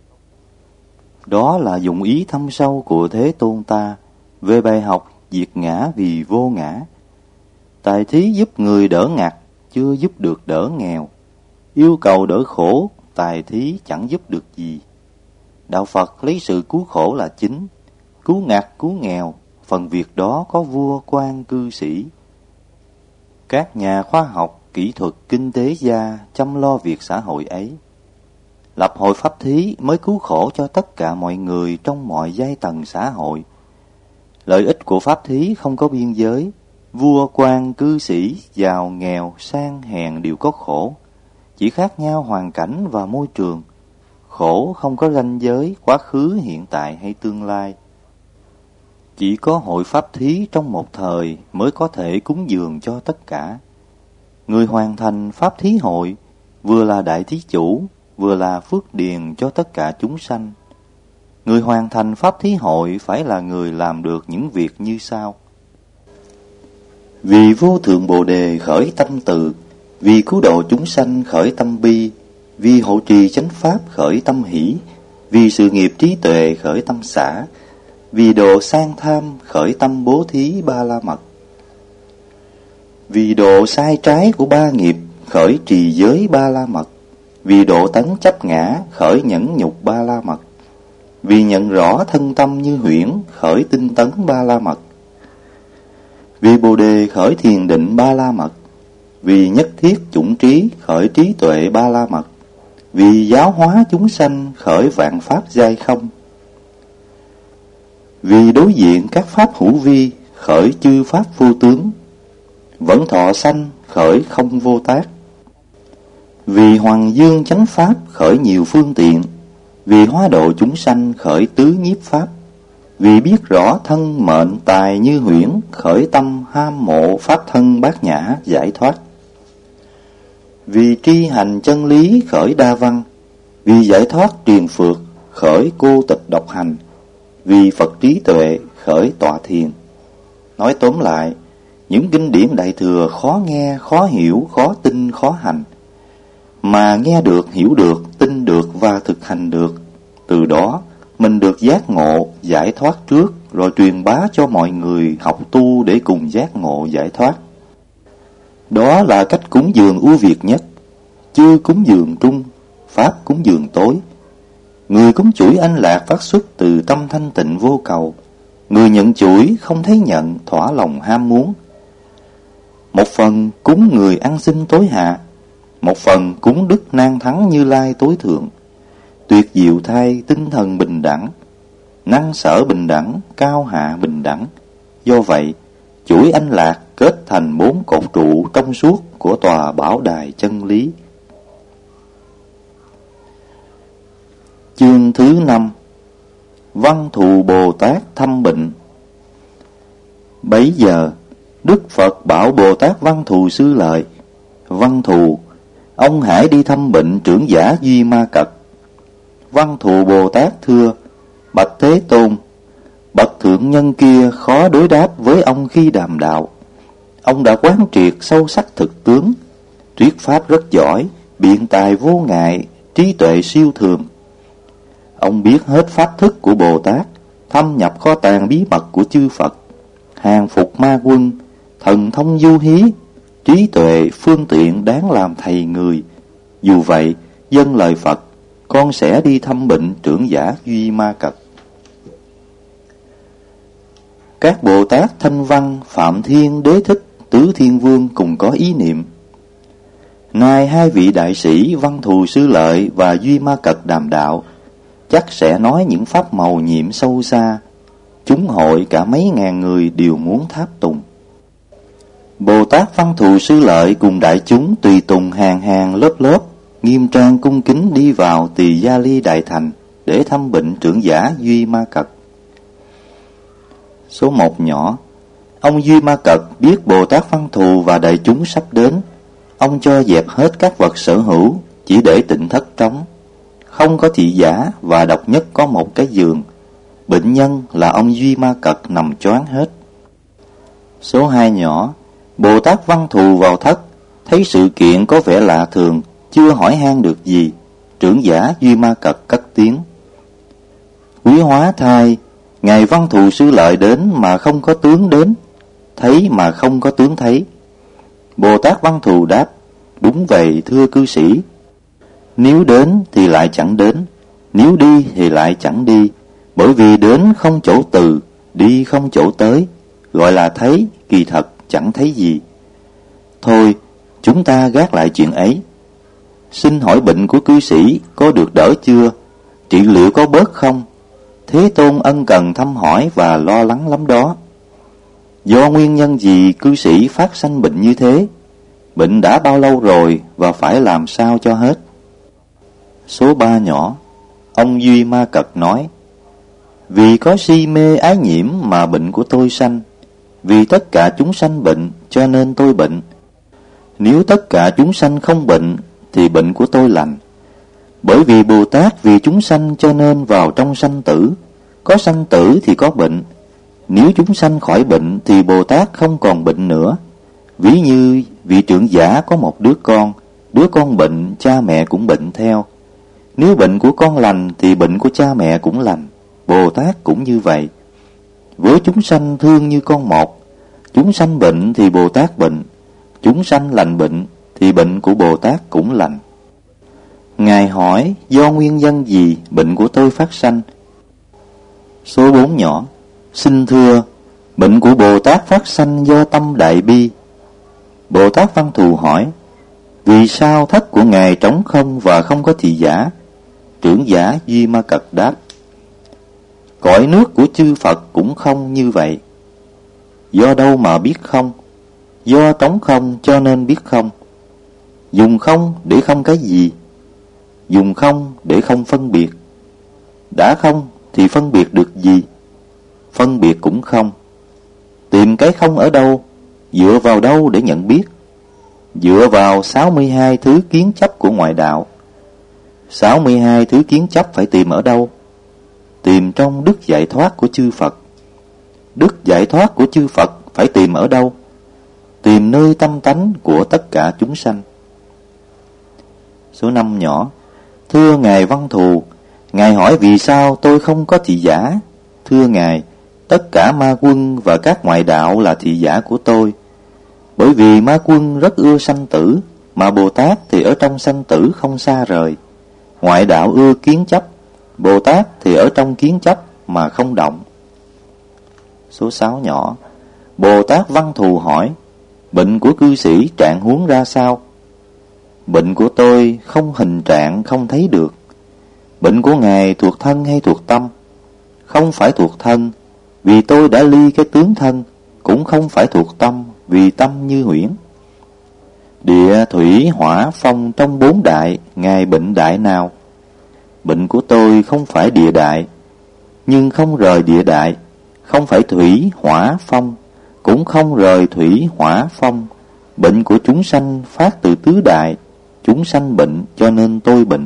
Đó là dụng ý thâm sâu của Thế Tôn ta về bài học diệt ngã vì vô ngã. Tài thí giúp người đỡ ngặt, chưa giúp được đỡ nghèo. Yêu cầu đỡ khổ, tài thí chẳng giúp được gì. Đạo Phật lấy sự cứu khổ là chính, cứu ngặt, cứu nghèo, phần việc đó có vua quan cư sĩ. Các nhà khoa học, kỹ thuật, kinh tế gia chăm lo việc xã hội ấy. Lập hội pháp thí mới cứu khổ cho tất cả mọi người trong mọi giai tầng xã hội. Lợi ích của pháp thí không có biên giới. Vua quan cư sĩ, giàu nghèo, sang hèn đều có khổ, chỉ khác nhau hoàn cảnh và môi trường. Khổ không có ranh giới quá khứ, hiện tại hay tương lai. Chỉ có hội pháp thí trong một thời mới có thể cúng dường cho tất cả. Người hoàn thành pháp thí hội vừa là đại thí chủ, vừa là phước điền cho tất cả chúng sanh. Người hoàn thành pháp thí hội phải là người làm được những việc như sau: vì vô thượng Bồ Đề khởi tâm từ, vì cứu độ chúng sanh khởi tâm bi, vì hộ trì chánh pháp khởi tâm hỷ, vì sự nghiệp trí tuệ khởi tâm xả, vì độ sang tham khởi tâm bố thí ba la mật, vì độ sai trái của ba nghiệp khởi trì giới ba la mật, vì độ tấn chấp ngã khởi nhẫn nhục ba la mật, vì nhận rõ thân tâm như huyễn khởi tinh tấn ba la mật, vì Bồ Đề khởi thiền định ba la mật, vì nhất thiết chủng trí khởi trí tuệ ba la mật, vì giáo hóa chúng sanh khởi vạn pháp giai không, vì đối diện các pháp hữu vi khởi chư pháp vô tướng, vẫn thọ sanh khởi không vô tác, vì hoàng dương chánh pháp khởi nhiều phương tiện, vì hóa độ chúng sanh khởi tứ nhiếp pháp, vì biết rõ thân mệnh tài như huyễn khởi tâm ham mộ pháp thân bát nhã giải thoát, vì tri hành chân lý khởi đa văn, vì giải thoát triền phượt khởi cô tịch độc hành, vì Phật trí tuệ khởi tọa thiền. Nói tóm lại, những kinh điển Đại Thừa khó nghe, khó hiểu, khó tin, khó hành, mà nghe được, hiểu được, tin được và thực hành được. Từ đó mình được giác ngộ, giải thoát trước, rồi truyền bá cho mọi người học tu để cùng giác ngộ, giải thoát. Đó là cách cúng dường ưu việt nhất. Chư cúng dường trung, pháp cúng dường tối. Người cúng chuỗi anh lạc phát xuất từ tâm thanh tịnh vô cầu. Người nhận chuỗi không thấy nhận, thỏa lòng ham muốn. Một phần cúng người ăn xin tối hạ, một phần cúng đức nan thắng Như Lai tối thượng. tuyệt diệu thay tinh thần bình đẳng, năng sở bình đẳng, cao hạ bình đẳng. Do vậy, chuỗi anh lạc kết thành bốn cột trụ trong suốt của tòa bảo đài chân lý. Chương thứ năm. Văn Thù Bồ Tát thăm bệnh. Bấy giờ, Đức Phật bảo Bồ Tát Văn Thù Sư Lợi: Văn Thù, ông hãy đi thăm bệnh trưởng giả Duy Ma Cật. Văn Thù Bồ Tát thưa: Bạch Thế Tôn, bậc thượng nhân kia khó đối đáp với ông khi đàm đạo. Ông đã quán triệt sâu sắc thực tướng, thuyết pháp rất giỏi, biện tài vô ngại, trí tuệ siêu thường. Ông biết hết pháp thức của Bồ Tát, thâm nhập kho tàng bí mật của chư Phật, hàng phục ma quân, thần thông du hí, trí tuệ phương tiện đáng làm thầy người. Dù vậy, dâng lời Phật, con sẽ đi thăm bệnh trưởng giả Duy Ma Cật. Các Bồ Tát Thanh Văn, Phạm Thiên, Đế Thích, Tứ Thiên Vương cùng có ý niệm: nay hai vị đại sĩ Văn Thù Sư Lợi và Duy Ma Cật đàm đạo, chắc sẽ nói những pháp màu nhiệm sâu xa. Chúng hội cả mấy ngàn người đều muốn tháp tùng. Bồ Tát Văn Thù Sư Lợi cùng đại chúng tùy tùng hàng hàng lớp lớp, nghiêm trang cung kính đi vào Tỳ Gia Ly Đại Thành để thăm bệnh trưởng giả Duy Ma Cật. Số một nhỏ. Ông Duy Ma Cật biết Bồ Tát Văn Thù và đại chúng sắp đến. Ông cho dẹp hết các vật sở hữu, chỉ để tịnh thất trống. Không có thị giả và độc nhất có một cái giường. Bệnh nhân là ông Duy Ma Cật nằm choáng hết. Số hai nhỏ. Bồ Tát Văn Thù vào thất, thấy sự kiện có vẻ lạ thường, chưa hỏi han được gì. Trưởng giả Duy Ma Cật cất tiếng: Quý hóa thai, Ngài Văn Thù Sư Lợi đến mà không có tướng đến, thấy mà không có tướng thấy. Bồ Tát Văn Thù đáp: Đúng vậy thưa cư sĩ. Nếu đến thì lại chẳng đến, nếu đi thì lại chẳng đi, bởi vì đến không chỗ từ, đi không chỗ tới, gọi là thấy, kỳ thật chẳng thấy gì. Thôi, chúng ta gác lại chuyện ấy. Xin hỏi bệnh của cư sĩ có được đỡ chưa? Trị liệu có bớt không? Thế Tôn ân cần thăm hỏi và lo lắng lắm đó. Do nguyên nhân gì cư sĩ phát sanh bệnh như thế? Bệnh đã bao lâu rồi và phải làm sao cho hết? Số ba nhỏ. Ông Duy Ma Cật nói: Vì có si mê ái nhiễm mà bệnh của tôi sanh. Vì tất cả chúng sanh bệnh cho nên tôi bệnh. Nếu tất cả chúng sanh không bệnh thì bệnh của tôi lành. Bởi vì Bồ Tát vì chúng sanh cho nên vào trong sanh tử. Có sanh tử thì có bệnh. Nếu chúng sanh khỏi bệnh thì Bồ Tát không còn bệnh nữa. Ví như vị trưởng giả có một đứa con, đứa con bệnh, cha mẹ cũng bệnh theo. Nếu bệnh của con lành thì bệnh của cha mẹ cũng lành. Bồ Tát cũng như vậy. Với chúng sanh thương như con một, chúng sanh bệnh thì Bồ Tát bệnh, chúng sanh lành bệnh thì bệnh của Bồ Tát cũng lành. Ngài hỏi do nguyên nhân gì bệnh của tôi phát sanh? Số bốn nhỏ. Xin thưa, bệnh của Bồ Tát phát sanh do tâm đại bi. Bồ Tát Văn Thù hỏi: Vì sao thất của Ngài trống không và không có thị giả? Trưởng giả Duy Ma Cật đáp: Cõi nước của chư Phật cũng không như vậy. Do đâu mà biết không? Do trống không cho nên biết không. Dùng không để không cái gì? Dùng không để không phân biệt. Đã không thì phân biệt được gì? Phân biệt cũng không. Tìm cái không ở đâu? Dựa vào đâu để nhận biết? Dựa vào sáu mươi hai thứ kiến chấp của ngoại đạo. sáu mươi hai thứ kiến chấp phải tìm ở đâu? Tìm trong đức giải thoát của chư Phật. Đức giải thoát của chư Phật phải tìm ở đâu? Tìm nơi tâm tánh của tất cả chúng sanh. Số năm nhỏ. Thưa Ngài Văn Thù, Ngài hỏi vì sao tôi không có thị giả? Thưa Ngài, tất cả ma quân và các ngoại đạo là thị giả của tôi. Bởi vì ma quân rất ưa sanh tử, mà Bồ Tát thì ở trong sanh tử không xa rời. Ngoại đạo ưa kiến chấp, Bồ Tát thì ở trong kiến chấp mà không động. Số sáu nhỏ. Bồ Tát Văn Thù hỏi: Bệnh của cư sĩ trạng huống ra sao? Bệnh của tôi không hình trạng không thấy được. Bệnh của Ngài thuộc thân hay thuộc tâm? Không phải thuộc thân, vì tôi đã ly cái tướng thân, cũng không phải thuộc tâm, vì tâm như huyễn. Địa, thủy, hỏa, phong trong bốn đại, Ngài bệnh đại nào? Bệnh của tôi không phải địa đại, nhưng không rời địa đại, không phải thủy, hỏa, phong, cũng không rời thủy, hỏa, phong. Bệnh của chúng sanh phát từ tứ đại, chúng sanh bệnh cho nên tôi bệnh.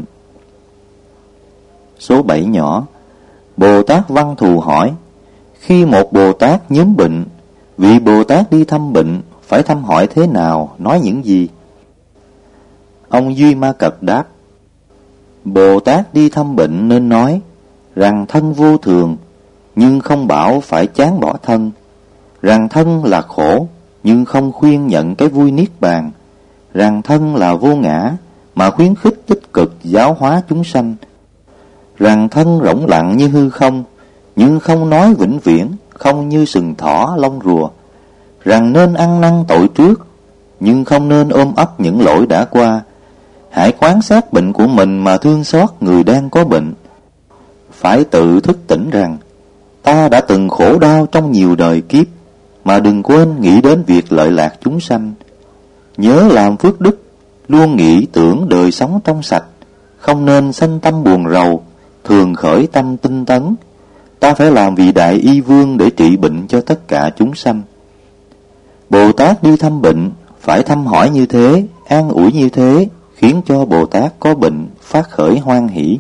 Số bảy nhỏ. Bồ Tát Văn Thù hỏi: khi một Bồ Tát nhóm bệnh, vị Bồ Tát đi thăm bệnh phải thăm hỏi thế nào, nói những gì? Ông Duy Ma Cật đáp: Bồ Tát đi thăm bệnh nên nói rằng thân vô thường, nhưng không bảo phải chán bỏ thân, rằng thân là khổ, nhưng không khuyên nhận cái vui niết bàn, rằng thân là vô ngã, mà khuyến khích tích cực giáo hóa chúng sanh, rằng thân rỗng lặng như hư không, nhưng không nói vĩnh viễn, không như sừng thỏ lông rùa, rằng nên ăn năn tội trước, nhưng không nên ôm ấp những lỗi đã qua. Hãy quán sát bệnh của mình mà thương xót người đang có bệnh. Phải tự thức tỉnh rằng ta đã từng khổ đau trong nhiều đời kiếp, mà đừng quên nghĩ đến việc lợi lạc chúng sanh. Nhớ làm phước đức, luôn nghĩ tưởng đời sống trong sạch, không nên sanh tâm buồn rầu, thường khởi tâm tinh tấn. Ta phải làm vị đại y vương để trị bệnh cho tất cả chúng sanh. Bồ Tát đi thăm bệnh phải thăm hỏi như thế, an ủi như thế, khiến cho Bồ Tát có bệnh phát khởi hoan hỷ.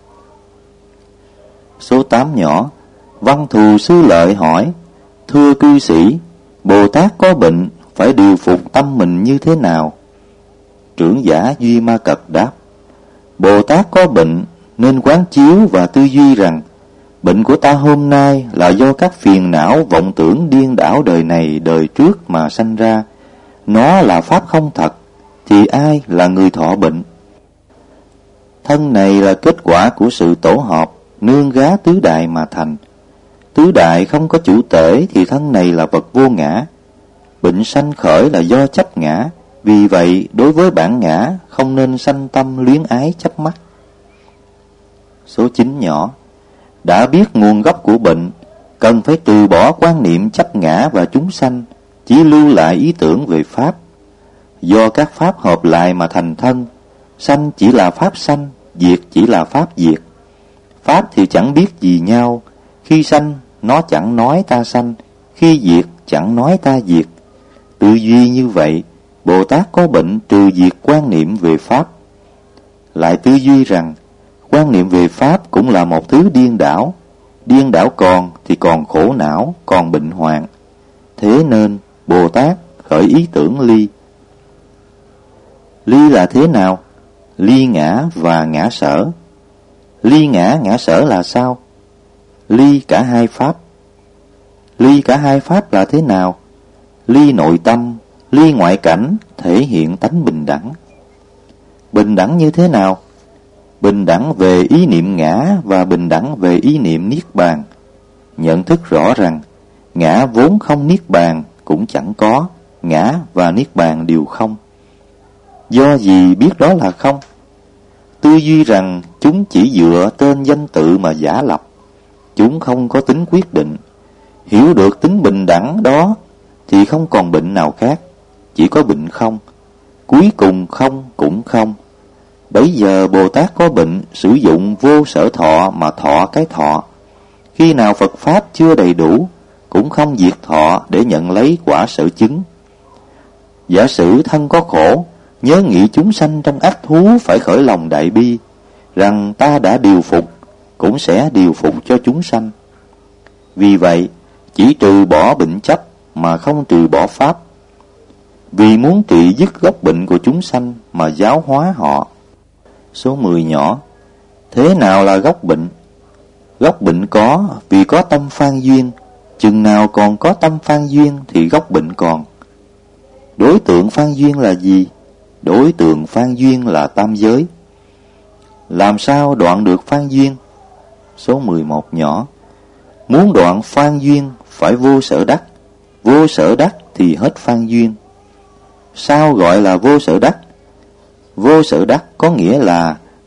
Số tám nhỏ. Văn Thù Sư Lợi hỏi: thưa cư sĩ, Bồ Tát có bệnh phải điều phục tâm mình như thế nào? Trưởng giả Duy Ma Cật đáp: Bồ Tát có bệnh nên quán chiếu và tư duy rằng bệnh của ta hôm nay là do các phiền não vọng tưởng điên đảo đời này đời trước mà sanh ra. Nó là pháp không thật, thì ai là người thọ bệnh? Thân này là kết quả của sự tổ hợp nương gá tứ đại mà thành. Tứ đại không có chủ tể thì thân này là vật vô ngã. Bệnh sanh khởi là do chấp ngã, vì vậy đối với bản ngã không nên sanh tâm luyến ái chấp mắc. Số chín nhỏ. Đã biết nguồn gốc của bệnh, cần phải từ bỏ quan niệm chấp ngã và chúng sanh, chỉ lưu lại ý tưởng về pháp. Do các pháp hợp lại mà thành thân, sanh chỉ là pháp sanh, diệt chỉ là pháp diệt. Pháp thì chẳng biết gì nhau, khi sanh nó chẳng nói ta sanh, khi diệt chẳng nói ta diệt. Tư duy như vậy, Bồ Tát có bệnh trừ diệt quan niệm về pháp. Lại tư duy rằng quan niệm về pháp cũng là một thứ điên đảo. Điên đảo còn thì còn khổ não, còn bệnh hoạn. Thế nên Bồ Tát khởi ý tưởng ly. Ly là thế nào? Ly ngã và ngã sở. Ly ngã ngã sở là sao? Ly cả hai pháp. Ly cả hai pháp là thế nào? Ly nội tâm, ly ngoại cảnh, thể hiện tánh bình đẳng. Bình đẳng như thế nào? Bình đẳng về ý niệm ngã và bình đẳng về ý niệm niết bàn. Nhận thức rõ rằng ngã vốn không niết bàn cũng chẳng có, ngã và niết bàn đều không. Do gì biết đó là không? Tư duy rằng chúng chỉ dựa tên danh tự mà giả lập, chúng không có tính quyết định. Hiểu được tính bình đẳng đó thì không còn bệnh nào khác, chỉ có bệnh không. Cuối cùng không cũng không. Bấy giờ Bồ Tát có bệnh sử dụng vô sở thọ mà thọ cái thọ. Khi nào Phật Pháp chưa đầy đủ, cũng không diệt thọ để nhận lấy quả sở chứng. Giả sử thân có khổ, nhớ nghĩ chúng sanh trong ác thú phải khởi lòng đại bi, rằng ta đã điều phục, cũng sẽ điều phục cho chúng sanh. Vì vậy, chỉ trừ bỏ bệnh chấp mà không trừ bỏ Pháp. Vì muốn trị dứt gốc bệnh của chúng sanh mà giáo hóa họ. Số mười nhỏ. Thế nào là gốc bệnh? Gốc bệnh có vì có tâm phan duyên. Chừng nào còn có tâm phan duyên thì gốc bệnh còn. Đối tượng phan duyên là gì? Đối tượng phan duyên là tam giới. Làm sao đoạn được phan duyên? Số mười một nhỏ. Muốn đoạn phan duyên phải vô sở đắc. Vô sở đắc thì hết phan duyên. Sao gọi là vô sở đắc? Vô sở đắc có nghĩa là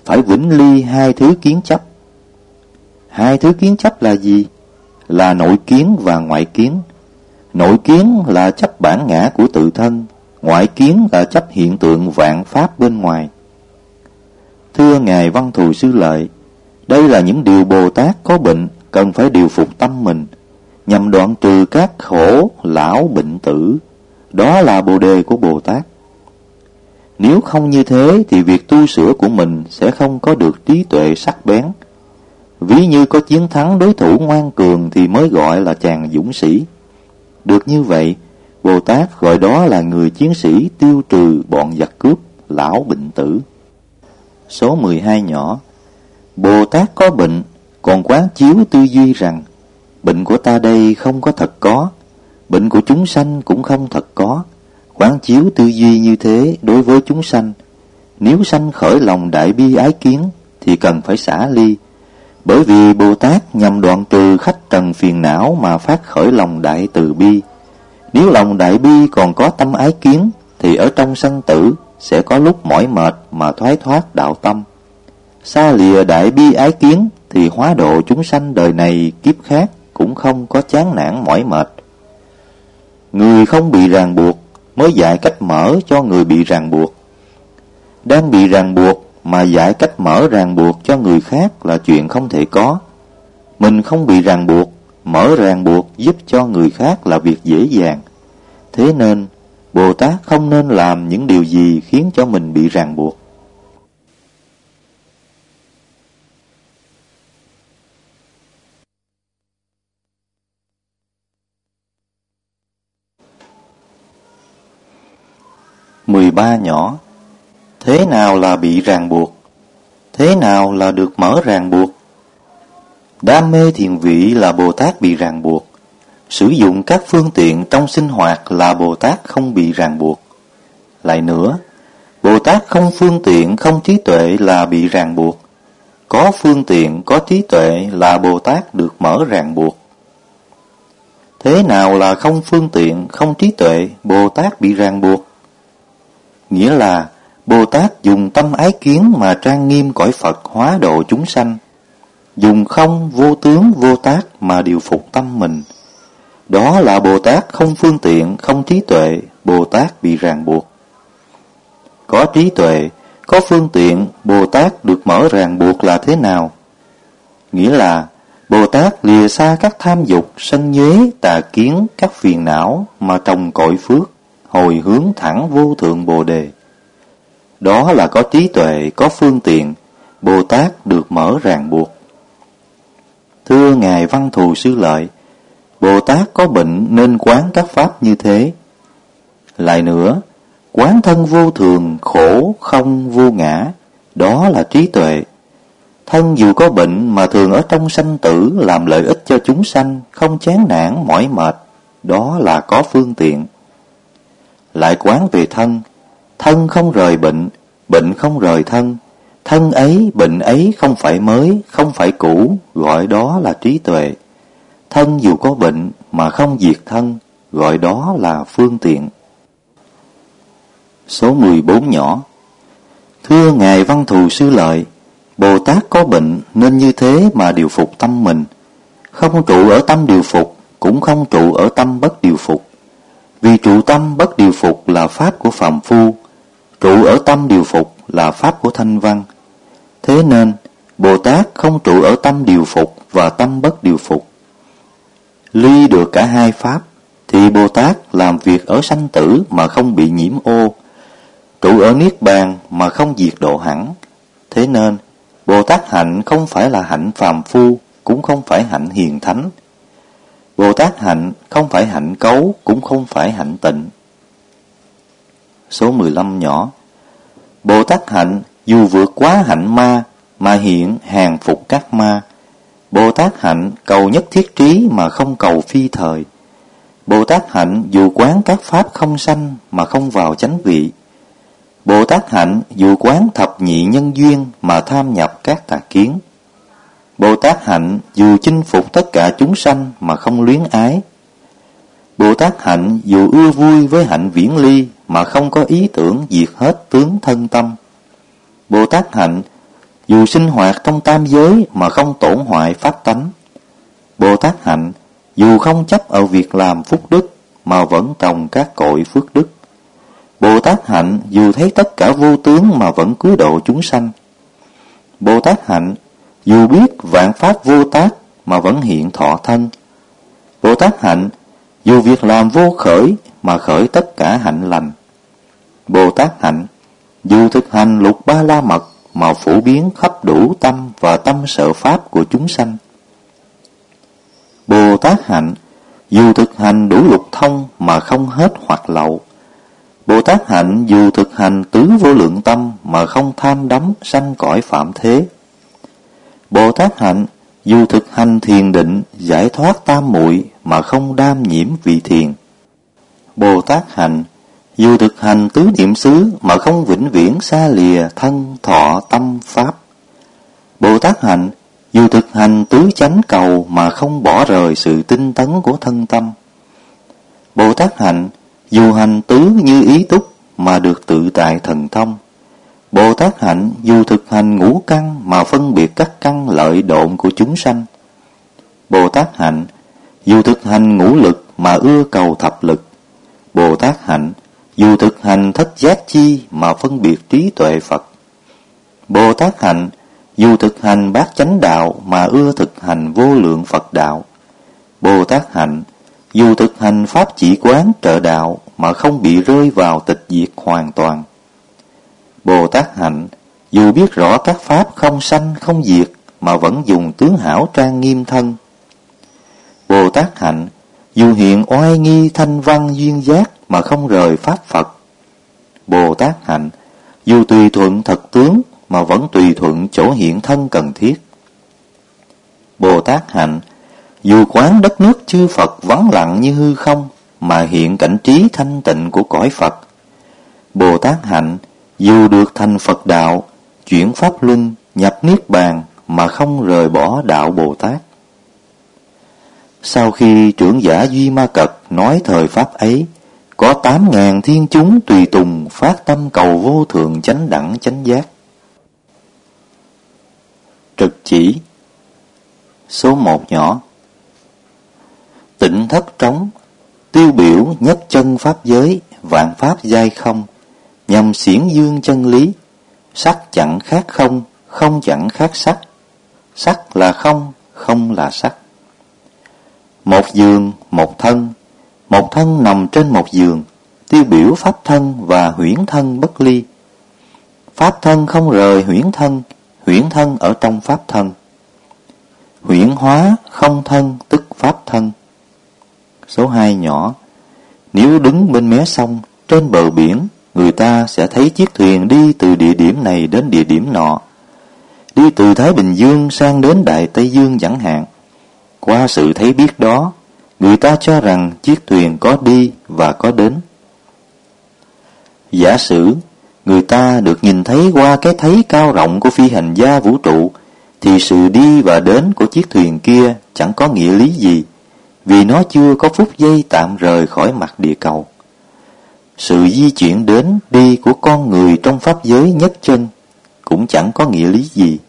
phải vĩnh ly hai thứ kiến chấp. Hai thứ kiến chấp là gì? Là nội kiến và ngoại kiến. Nội kiến là chấp bản ngã của tự thân, ngoại kiến là chấp hiện tượng vạn pháp bên ngoài. Thưa Ngài Văn Thù Sư Lợi, đây là những điều Bồ Tát có bệnh cần phải điều phục tâm mình, nhằm đoạn trừ các khổ lão bệnh tử. Đó là bồ đề của Bồ Tát. Nếu không như thế thì việc tu sửa của mình sẽ không có được trí tuệ sắc bén. Ví như có chiến thắng đối thủ ngoan cường thì mới gọi là chàng dũng sĩ. Được như vậy, Bồ Tát gọi đó là người chiến sĩ tiêu trừ bọn giặc cướp, lão bệnh tử. Số mười hai nhỏ. Bồ Tát có bệnh, còn quán chiếu tư duy rằng bệnh của ta đây không có thật có, bệnh của chúng sanh cũng không thật có. Quán chiếu tư duy như thế đối với chúng sanh, nếu sanh khởi lòng đại bi ái kiến thì cần phải xả ly, bởi vì Bồ Tát nhằm đoạn trừ khách trần phiền não mà phát khởi lòng đại từ bi. Nếu lòng đại bi còn có tâm ái kiến thì ở trong sanh tử sẽ có lúc mỏi mệt mà thoái thoát đạo tâm. Xa lìa đại bi ái kiến thì hóa độ chúng sanh đời này kiếp khác cũng không có chán nản mỏi mệt. Người không bị ràng buộc mới dạy cách mở cho người bị ràng buộc. Đang bị ràng buộc mà dạy cách mở ràng buộc cho người khác là chuyện không thể có. Mình không bị ràng buộc, mở ràng buộc giúp cho người khác là việc dễ dàng. Thế nên Bồ Tát không nên làm những điều gì khiến cho mình bị ràng buộc. mười ba nhỏ. Thế nào là bị ràng buộc? Thế nào là được mở ràng buộc? Đam mê thiền vị là Bồ Tát bị ràng buộc. Sử dụng các phương tiện trong sinh hoạt là Bồ Tát không bị ràng buộc. Lại nữa, Bồ Tát không phương tiện không trí tuệ là bị ràng buộc. Có phương tiện có trí tuệ là Bồ Tát được mở ràng buộc. Thế nào là không phương tiện không trí tuệ Bồ Tát bị ràng buộc? Nghĩa là Bồ Tát dùng tâm ái kiến mà trang nghiêm cõi Phật hóa độ chúng sanh, dùng không vô tướng vô tác mà điều phục tâm mình. Đó là Bồ Tát không phương tiện không trí tuệ, Bồ Tát bị ràng buộc. Có trí tuệ, có phương tiện, Bồ Tát được mở ràng buộc là thế nào? Nghĩa là Bồ Tát lìa xa các tham dục, sân nhuế, tà kiến, các phiền não mà trồng cội phước, hồi hướng thẳng vô thượng Bồ Đề. Đó là có trí tuệ, có phương tiện, Bồ Tát được mở ràng buộc. Thưa Ngài Văn Thù Sư Lợi, Bồ Tát có bệnh nên quán các pháp như thế. Lại nữa, quán thân vô thường, khổ, không, vô ngã, đó là trí tuệ. Thân dù có bệnh mà thường ở trong sanh tử làm lợi ích cho chúng sanh, không chán nản, mỏi mệt, đó là có phương tiện. Lại quán về thân, thân không rời bệnh, bệnh không rời thân, thân ấy, bệnh ấy không phải mới, không phải cũ, gọi đó là trí tuệ. Thân dù có bệnh mà không diệt thân, gọi đó là phương tiện. Số mười bốn nhỏ. Thưa Ngài Văn Thù Sư Lợi, Bồ Tát có bệnh nên như thế mà điều phục tâm mình, không trụ ở tâm điều phục, cũng không trụ ở tâm bất điều phục. Vì trụ tâm bất điều phục là pháp của phàm phu, trụ ở tâm điều phục là pháp của thanh văn. Thế nên Bồ Tát không trụ ở tâm điều phục và tâm bất điều phục. Ly được cả hai pháp thì Bồ Tát làm việc ở sanh tử mà không bị nhiễm ô, trụ ở niết bàn mà không diệt độ hẳn. Thế nên Bồ Tát hạnh không phải là hạnh phàm phu, cũng không phải hạnh hiền thánh. Bồ Tát hạnh không phải hạnh cấu, cũng không phải hạnh tịnh. Số mười lăm nhỏ. Bồ Tát hạnh dù vượt quá hạnh ma mà hiện hàng phục các ma. Bồ Tát hạnh cầu nhất thiết trí mà không cầu phi thời. Bồ Tát hạnh dù quán các pháp không sanh mà không vào chánh vị. Bồ Tát hạnh dù quán thập nhị nhân duyên mà tham nhập các tà kiến. Bồ Tát hạnh dù chinh phục tất cả chúng sanh mà không luyến ái. Bồ Tát hạnh dù ưa vui với hạnh viễn ly mà không có ý tưởng diệt hết tướng thân tâm. Bồ Tát hạnh dù sinh hoạt trong tam giới mà không tổn hoại pháp tánh. Bồ Tát hạnh dù không chấp ở việc làm phúc đức mà vẫn trồng các cội phước đức. Bồ Tát hạnh dù thấy tất cả vô tướng mà vẫn cứu độ chúng sanh. Bồ Tát hạnh dù biết vạn pháp vô tác mà vẫn hiện thọ thân. Bồ Tát hạnh dù việc làm vô khởi mà khởi tất cả hạnh lành. Bồ Tát hạnh dù thực hành lục ba la mật mà phổ biến khắp đủ tâm và tâm sợ pháp của chúng sanh. Bồ Tát hạnh dù thực hành đủ lục thông mà không hết hoặc lậu. Bồ Tát hạnh dù thực hành tứ vô lượng tâm mà không tham đắm sanh cõi phạm thế. Bồ Tát hạnh dù thực hành thiền định giải thoát tam muội mà không đam nhiễm vị thiền. Bồ Tát hạnh dù thực hành tứ niệm xứ mà không vĩnh viễn xa lìa thân thọ tâm pháp. Bồ Tát hạnh dù thực hành tứ chánh cầu mà không bỏ rời sự tinh tấn của thân tâm. Bồ Tát hạnh dù hành tứ như ý túc mà được tự tại thần thông. Bồ Tát hạnh dù thực hành ngũ căn mà phân biệt các căn lợi độn của chúng sanh. Bồ Tát hạnh dù thực hành ngũ lực mà ưa cầu thập lực. Bồ Tát hạnh dù thực hành thất giác chi mà phân biệt trí tuệ Phật. Bồ Tát hạnh dù thực hành bát chánh đạo mà ưa thực hành vô lượng Phật đạo. Bồ Tát hạnh dù thực hành pháp chỉ quán trợ đạo mà không bị rơi vào tịch diệt hoàn toàn. Bồ Tát hạnh dù biết rõ các pháp không sanh không diệt mà vẫn dùng tướng hảo trang nghiêm thân. Bồ Tát hạnh dù hiện oai nghi thanh văn duyên giác mà không rời pháp Phật. Bồ Tát hạnh dù tùy thuận thật tướng mà vẫn tùy thuận chỗ hiện thân cần thiết. Bồ Tát hạnh dù quán đất nước chư Phật vắng lặng như hư không mà hiện cảnh trí thanh tịnh của cõi Phật. Bồ Tát hạnh dù được thành Phật đạo, chuyển pháp luân, nhập niết bàn mà không rời bỏ đạo Bồ Tát. Sau khi trưởng giả Duy Ma Cật nói thời pháp ấy, có tám ngàn thiên chúng tùy tùng phát tâm cầu vô thượng chánh đẳng chánh giác. Trực chỉ. Số một nhỏ. Tịnh thất trống, tiêu biểu nhất chân pháp giới, vạn pháp giai không, nhằm xiển dương chân lý. Sắc chẳng khác không, không chẳng khác sắc. Sắc là không, không là sắc. Một giường, một thân, một thân nằm trên một giường, tiêu biểu pháp thân và huyễn thân bất ly. Pháp thân không rời huyễn thân, huyễn thân ở trong pháp thân. Huyễn hóa không thân tức pháp thân. Số hai nhỏ. Nếu đứng bên mé sông, trên bờ biển, người ta sẽ thấy chiếc thuyền đi từ địa điểm này đến địa điểm nọ. Đi từ Thái Bình Dương sang đến Đại Tây Dương chẳng hạn. Qua sự thấy biết đó, người ta cho rằng chiếc thuyền có đi và có đến. Giả sử người ta được nhìn thấy qua cái thấy cao rộng của phi hành gia vũ trụ, thì sự đi và đến của chiếc thuyền kia chẳng có nghĩa lý gì, vì nó chưa có phút giây tạm rời khỏi mặt địa cầu. Sự di chuyển đến đi của con người trong pháp giới nhất chân cũng chẳng có nghĩa lý gì.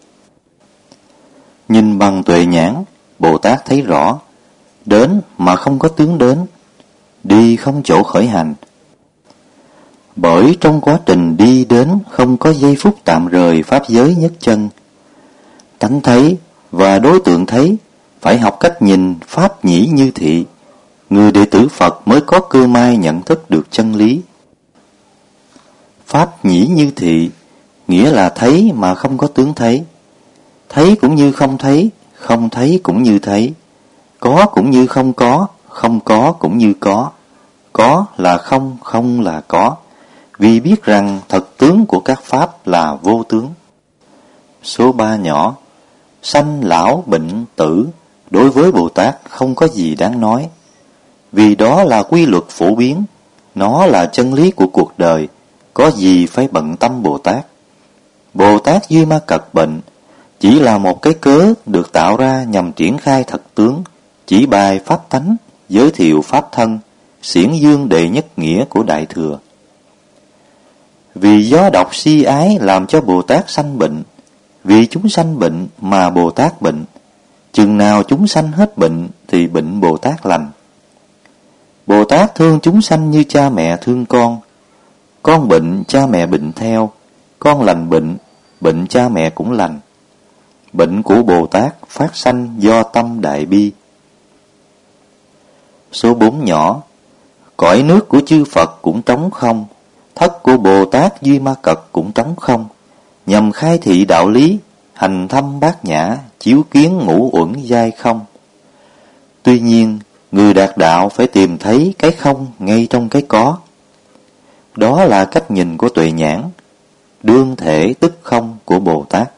Nhìn bằng tuệ nhãn, Bồ Tát thấy rõ, đến mà không có tướng đến, đi không chỗ khởi hành. Bởi trong quá trình đi đến không có giây phút tạm rời pháp giới nhất chân. Tánh thấy và đối tượng thấy phải học cách nhìn pháp nhĩ như thị. Người đệ tử Phật mới có cơ may nhận thức được chân lý. Pháp nhĩ như thị nghĩa là thấy mà không có tướng thấy. Thấy cũng như không thấy, không thấy cũng như thấy. Có cũng như không có, không có cũng như có. Có là không, không là có. Vì biết rằng thật tướng của các pháp là vô tướng. Số ba nhỏ. Sanh lão bệnh tử đối với Bồ Tát không có gì đáng nói. Vì đó là quy luật phổ biến, nó là chân lý của cuộc đời, có gì phải bận tâm Bồ Tát. Bồ Tát Duy Ma Cật bệnh chỉ là một cái cớ được tạo ra nhằm triển khai thật tướng, chỉ bài pháp tánh, giới thiệu pháp thân, xiển dương đệ nhất nghĩa của Đại Thừa. Vì do độc si ái làm cho Bồ Tát sanh bệnh, Vì chúng sanh bệnh mà Bồ Tát bệnh, chừng nào chúng sanh hết bệnh thì bệnh Bồ Tát lành. Bồ Tát thương chúng sanh như cha mẹ thương con. Con bệnh, cha mẹ bệnh theo. Con lành bệnh, bệnh cha mẹ cũng lành. Bệnh của Bồ Tát phát sanh do tâm đại bi. Số bốn nhỏ. Cõi nước của chư Phật cũng trống không, thất của Bồ Tát Duy Ma Cật cũng trống không, nhằm khai thị đạo lý, hành thâm bát nhã, chiếu kiến ngũ uẩn giai không. Tuy nhiên, người đạt đạo phải tìm thấy cái không ngay trong cái có. Đó là cách nhìn của tuệ nhãn, đương thể tức không của Bồ Tát.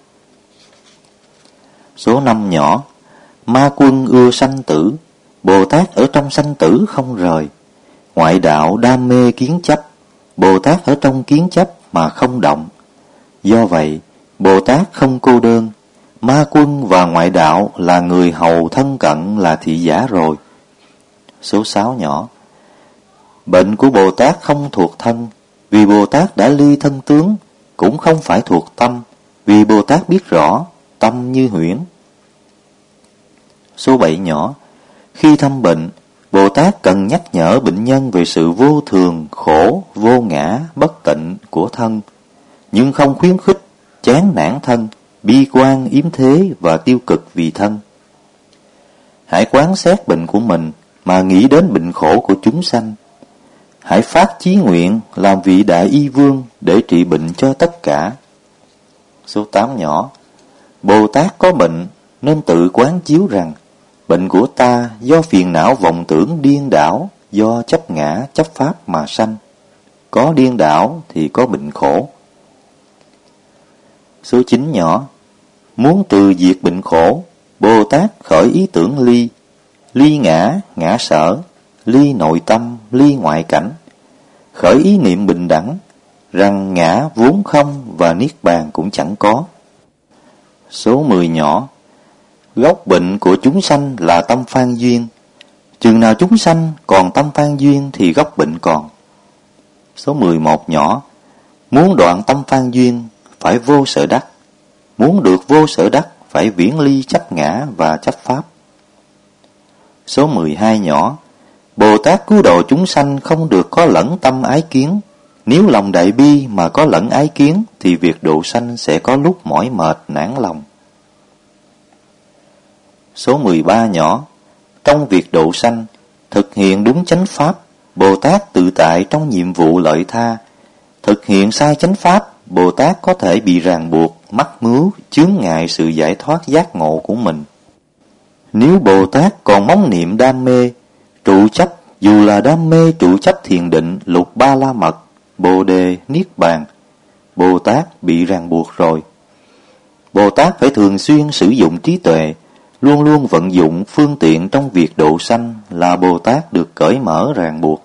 Số năm nhỏ. Ma quân ưa sanh tử, Bồ Tát ở trong sanh tử không rời. Ngoại đạo đam mê kiến chấp, Bồ Tát ở trong kiến chấp mà không động. Do vậy, Bồ Tát không cô đơn. Ma quân và ngoại đạo là người hầu thân cận là thị giả rồi. Số sáu nhỏ. Bệnh của Bồ Tát không thuộc thân, vì Bồ Tát đã ly thân tướng, cũng không phải thuộc tâm, vì Bồ Tát biết rõ, tâm như huyễn. Số bảy nhỏ. Khi thăm bệnh, Bồ Tát cần nhắc nhở bệnh nhân về sự vô thường, khổ, vô ngã, bất tịnh của thân, nhưng không khuyến khích, chán nản thân, bi quan, yếm thế và tiêu cực vì thân. Hãy quán xét bệnh của mình mà nghĩ đến bệnh khổ của chúng sanh. Hãy phát chí nguyện làm vị đại y vương để trị bệnh cho tất cả. Số tám nhỏ. Bồ Tát có bệnh nên tự quán chiếu rằng bệnh của ta do phiền não vọng tưởng điên đảo, do chấp ngã chấp pháp mà sanh. Có điên đảo thì có bệnh khổ. Số chín nhỏ. Muốn trừ diệt bệnh khổ, Bồ Tát khởi ý tưởng ly, ly ngã, ngã sở, ly nội tâm, ly ngoại cảnh, khởi ý niệm bình đẳng, rằng ngã vốn không và niết bàn cũng chẳng có. Số mười nhỏ. Gốc bệnh của chúng sanh là tâm phan duyên, chừng nào chúng sanh còn tâm phan duyên thì gốc bệnh còn. Số mười một nhỏ. Muốn đoạn tâm phan duyên phải vô sở đắc, muốn được vô sở đắc phải viễn ly chấp ngã và chấp pháp. Số mười hai nhỏ. Bồ Tát cứu độ chúng sanh không được có lẫn tâm ái kiến. Nếu lòng đại bi mà có lẫn ái kiến thì việc độ sanh sẽ có lúc mỏi mệt nản lòng. Số mười ba nhỏ. Trong việc độ sanh, thực hiện đúng chánh pháp, Bồ Tát tự tại trong nhiệm vụ lợi tha. Thực hiện sai chánh pháp, Bồ Tát có thể bị ràng buộc, mắc mướu, chướng ngại sự giải thoát giác ngộ của mình. Nếu Bồ Tát còn móng niệm đam mê, trụ chấp, dù là đam mê trụ chấp thiền định, lục ba la mật, bồ đề, niết bàn, Bồ Tát bị ràng buộc rồi. Bồ Tát phải thường xuyên sử dụng trí tuệ, luôn luôn vận dụng phương tiện trong việc độ sanh là Bồ Tát được cởi mở ràng buộc.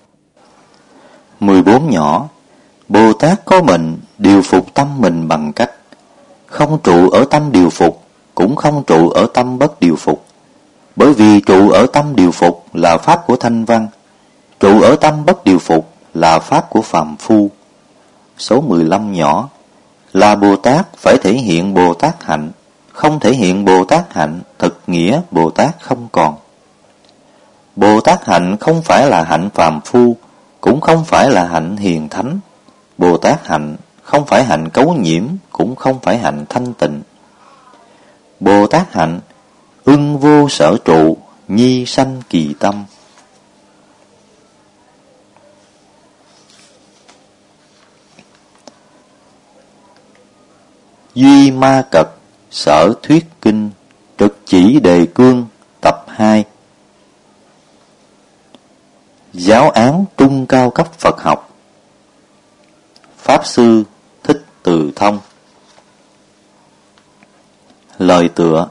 mười bốn nhỏ. Bồ Tát có bệnh điều phục tâm mình bằng cách không trụ ở tâm điều phục, cũng không trụ ở tâm bất điều phục. Bởi vì trụ ở tâm điều phục là pháp của thanh văn, trụ ở tâm bất điều phục là pháp của phàm phu. Số mười lăm nhỏ. Là Bồ Tát phải thể hiện Bồ Tát hạnh, không thể hiện Bồ Tát hạnh, thực nghĩa Bồ Tát không còn. Bồ Tát hạnh không phải là hạnh phàm phu, cũng không phải là hạnh hiền thánh. Bồ Tát hạnh không phải hạnh cấu nhiễm, cũng không phải hạnh thanh tịnh. Bồ Tát hạnh ưng vô sở trụ, nhi sanh kỳ tâm. Duy Ma Cật Sở Thuyết Kinh Trực Chỉ Đề Cương Tập hai. Giáo án trung cao cấp Phật học. Pháp Sư Thích Từ Thông. Lời tựa.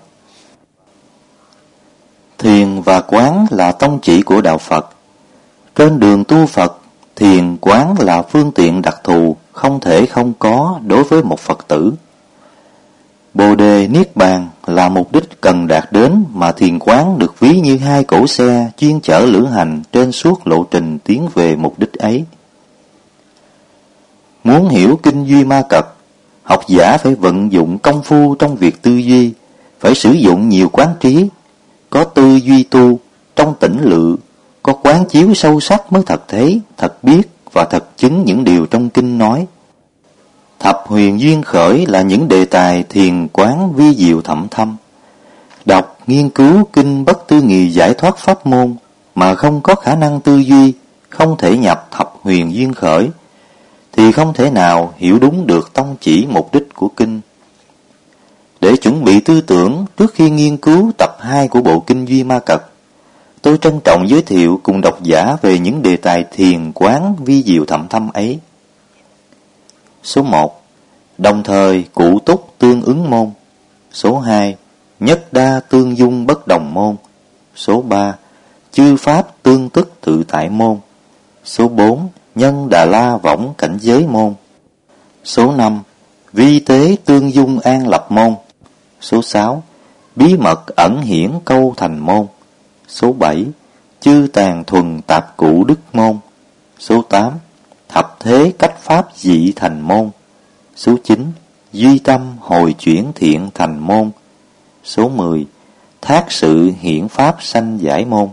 Thiền và quán là tông chỉ của đạo Phật. Trên đường tu Phật, thiền quán là phương tiện đặc thù không thể không có đối với một Phật tử. Bồ đề niết bàn là mục đích cần đạt đến mà thiền quán được ví như hai cỗ xe chuyên chở lữ hành trên suốt lộ trình tiến về mục đích ấy. Muốn hiểu kinh Duy Ma Cật, Học giả phải vận dụng công phu trong việc tư duy, phải sử dụng nhiều quán trí, có tư duy tu, trong tỉnh lự, có quán chiếu sâu sắc mới thật thấy, thật biết và thật chứng những điều trong kinh nói. Thập huyền duyên khởi là những đề tài thiền quán vi diệu thậm thâm. Đọc, nghiên cứu kinh Bất Tư Nghì giải thoát pháp môn mà không có khả năng tư duy, không thể nhập thập huyền duyên khởi, thì không thể nào hiểu đúng được tông chỉ mục đích của kinh. Để chuẩn bị tư tưởng trước khi nghiên cứu tập hai của bộ kinh Duy Ma Cật, tôi trân trọng giới thiệu cùng độc giả về những đề tài thiền quán vi diệu thậm thâm ấy. Số một. Đồng thời cụ túc tương ứng môn. Số hai. Nhất đa tương dung bất đồng môn. Số ba. Chư pháp tương tức tự tại môn. Số bốn. Nhân đà la võng cảnh giới môn. Số năm. Vi tế tương dung an lập môn. Số sáu. Bí mật ẩn hiển câu thành môn. Số bảy. Chư tàn thuần tạp cụ đức môn. Số tám. Thập thế cách pháp dị thành môn. Số chín. Duy tâm hồi chuyển thiện thành môn. Số mười. Thác sự hiển pháp sanh giải môn.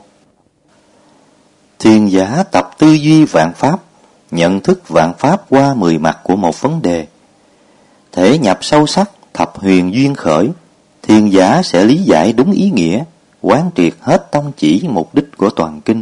Thiền giả tập tư duy vạn pháp, nhận thức vạn pháp qua mười mặt của một vấn đề. Thể nhập sâu sắc thập huyền duyên khởi, thiền giả sẽ lý giải đúng ý nghĩa, quán triệt hết tông chỉ mục đích của toàn kinh.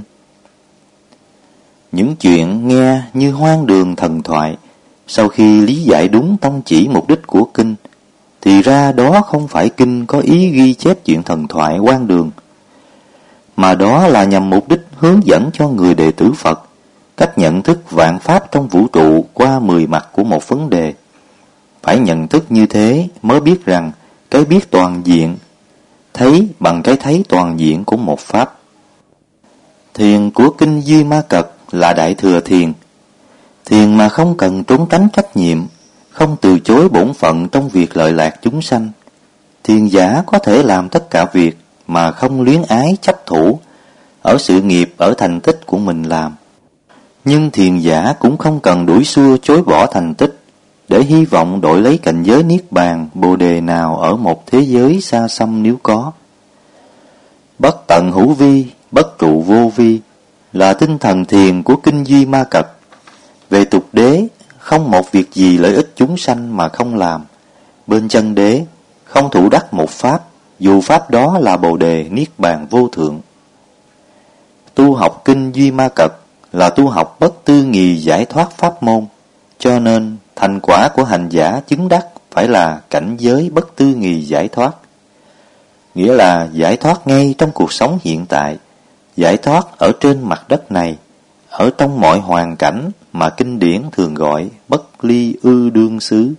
Những chuyện nghe như hoang đường thần thoại, sau khi lý giải đúng tông chỉ mục đích của kinh, thì ra đó không phải kinh có ý ghi chép chuyện thần thoại hoang đường, mà đó là nhằm mục đích hướng dẫn cho người đệ tử Phật cách nhận thức vạn pháp trong vũ trụ qua mười mặt của một vấn đề. Phải nhận thức như thế mới biết rằng cái biết toàn diện, thấy bằng cái thấy toàn diện của một pháp. Thiền của kinh Duy Ma Cật là đại thừa thiền, thiền mà không cần trốn tránh trách nhiệm, không từ chối bổn phận trong việc lợi lạc chúng sanh. Thiền giả có thể làm tất cả việc mà không luyến ái chấp thủ ở sự nghiệp, ở thành tích của mình làm. Nhưng thiền giả cũng không cần đuổi xua chối bỏ thành tích để hy vọng đổi lấy cảnh giới niết bàn bồ đề nào ở một thế giới xa xăm nếu có. Bất tận hữu vi, bất trụ vô vi là tinh thần thiền của kinh Duy Ma Cật. Về tục đế, không một việc gì lợi ích chúng sanh mà không làm. Bên chân đế, không thủ đắc một pháp, dù pháp đó là bồ đề niết bàn vô thượng. Tu học kinh Duy Ma Cật là tu học bất tư nghì giải thoát pháp môn, cho nên thành quả của hành giả chứng đắc phải là cảnh giới bất tư nghì giải thoát, nghĩa là giải thoát ngay trong cuộc sống hiện tại, giải thoát ở trên mặt đất này, ở trong mọi hoàn cảnh mà kinh điển thường gọi bất ly ư đương xứ.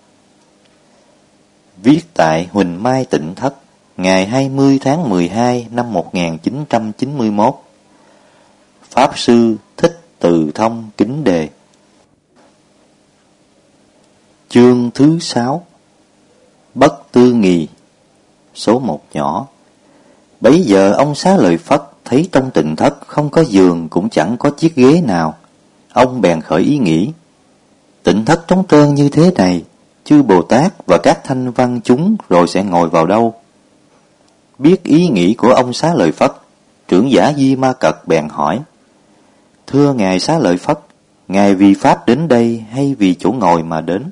Viết tại Huỳnh Mai Tịnh Thất, ngày hai mươi tháng mười hai năm một nghìn chín trăm chín mươi mốt. Pháp Sư Thích Từ Thông kính đề. Chương thứ sáu. Bất tư nghì. Số một nhỏ. Bấy giờ ông Xá Lợi Phất thấy trong tịnh thất không có giường cũng chẳng có chiếc ghế nào. Ông bèn khởi ý nghĩ, tịnh thất trống trơn như thế này, chư Bồ Tát và các thanh văn chúng rồi sẽ ngồi vào đâu? Biết ý nghĩ của ông Xá Lợi Phất, trưởng giả Duy Ma Cật bèn hỏi, thưa ngài Xá Lợi Phất, ngài vì pháp đến đây hay vì chỗ ngồi mà đến?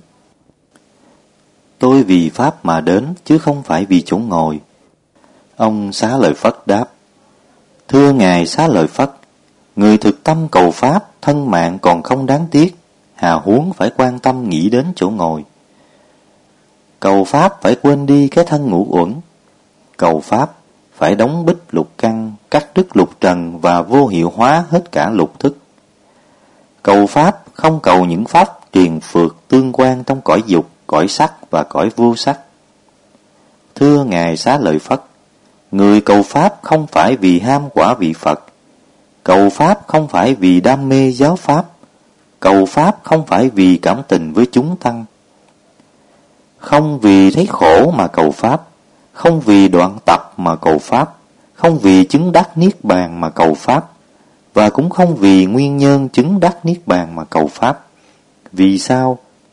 Tôi vì pháp mà đến chứ không phải vì chỗ ngồi. Ông Xá Lợi Phất đáp, thưa ngài Xá Lợi Phất, người thực tâm cầu pháp, thân mạng còn không đáng tiếc, hà huống phải quan tâm nghĩ đến chỗ ngồi. Cầu pháp phải quên đi cái thân ngũ uẩn. Cầu pháp phải đóng bích lục căn, cắt đứt lục trần và vô hiệu hóa hết cả lục thức. Cầu pháp không cầu những pháp truyền phược tương quan trong cõi dục, cõi sắc và cõi vô sắc. Thưa ngài Xá Lợi Phất, người cầu pháp không phải vì ham quả vị Phật, cầu pháp không phải vì đam mê giáo pháp, cầu pháp không phải vì cảm tình với chúng tăng, không vì thấy khổ mà cầu pháp, không vì đoạn tập mà cầu pháp, không vì chứng đắc niết bàn mà cầu pháp, và cũng không vì nguyên nhân chứng đắc niết bàn mà cầu pháp. Vì sao?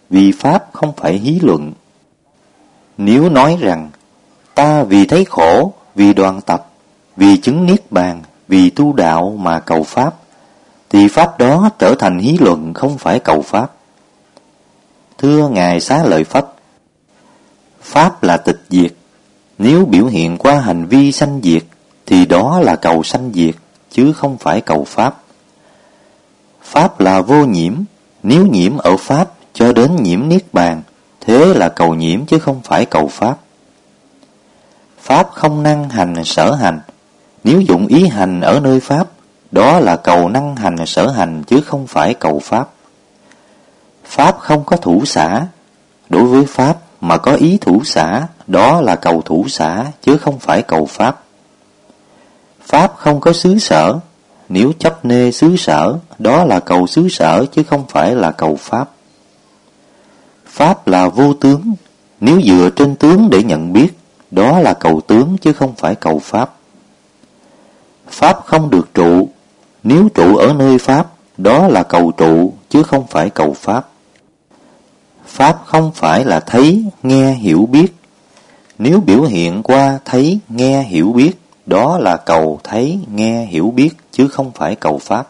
vì Pháp không phải hí luận. Nếu nói rằng ta vì thấy khổ, vì đoàn tập, vì chứng niết bàn, vì tu đạo mà cầu Pháp, thì Pháp đó trở thành hí luận, không phải cầu Pháp. Thưa Ngài Xá Lợi Phất, Pháp là tịch diệt. Nếu biểu hiện qua hành vi sanh diệt, thì đó là cầu sanh diệt, chứ không phải cầu Pháp. Pháp là vô nhiễm. Nếu nhiễm ở Pháp cho đến nhiễm niết bàn, thế là cầu nhiễm chứ không phải cầu Pháp. Pháp không năng hành sở hành. Nếu dụng ý hành ở nơi Pháp, đó là cầu năng hành sở hành chứ không phải cầu Pháp. Pháp không có thủ xả. Đối với Pháp mà có ý thủ xả, đó là cầu thủ xả chứ không phải cầu Pháp. Pháp không có xứ sở. Nếu chấp nê xứ sở, đó là cầu xứ sở chứ không phải là cầu Pháp. Pháp là vô tướng. Nếu dựa trên tướng để nhận biết, đó là cầu tướng chứ không phải cầu Pháp. Pháp không được trụ. Nếu trụ ở nơi Pháp, đó là cầu trụ chứ không phải cầu Pháp. Pháp không phải là thấy, nghe, hiểu, biết. Nếu biểu hiện qua thấy, nghe, hiểu, biết, đó là cầu thấy, nghe, hiểu, biết chứ không phải cầu Pháp.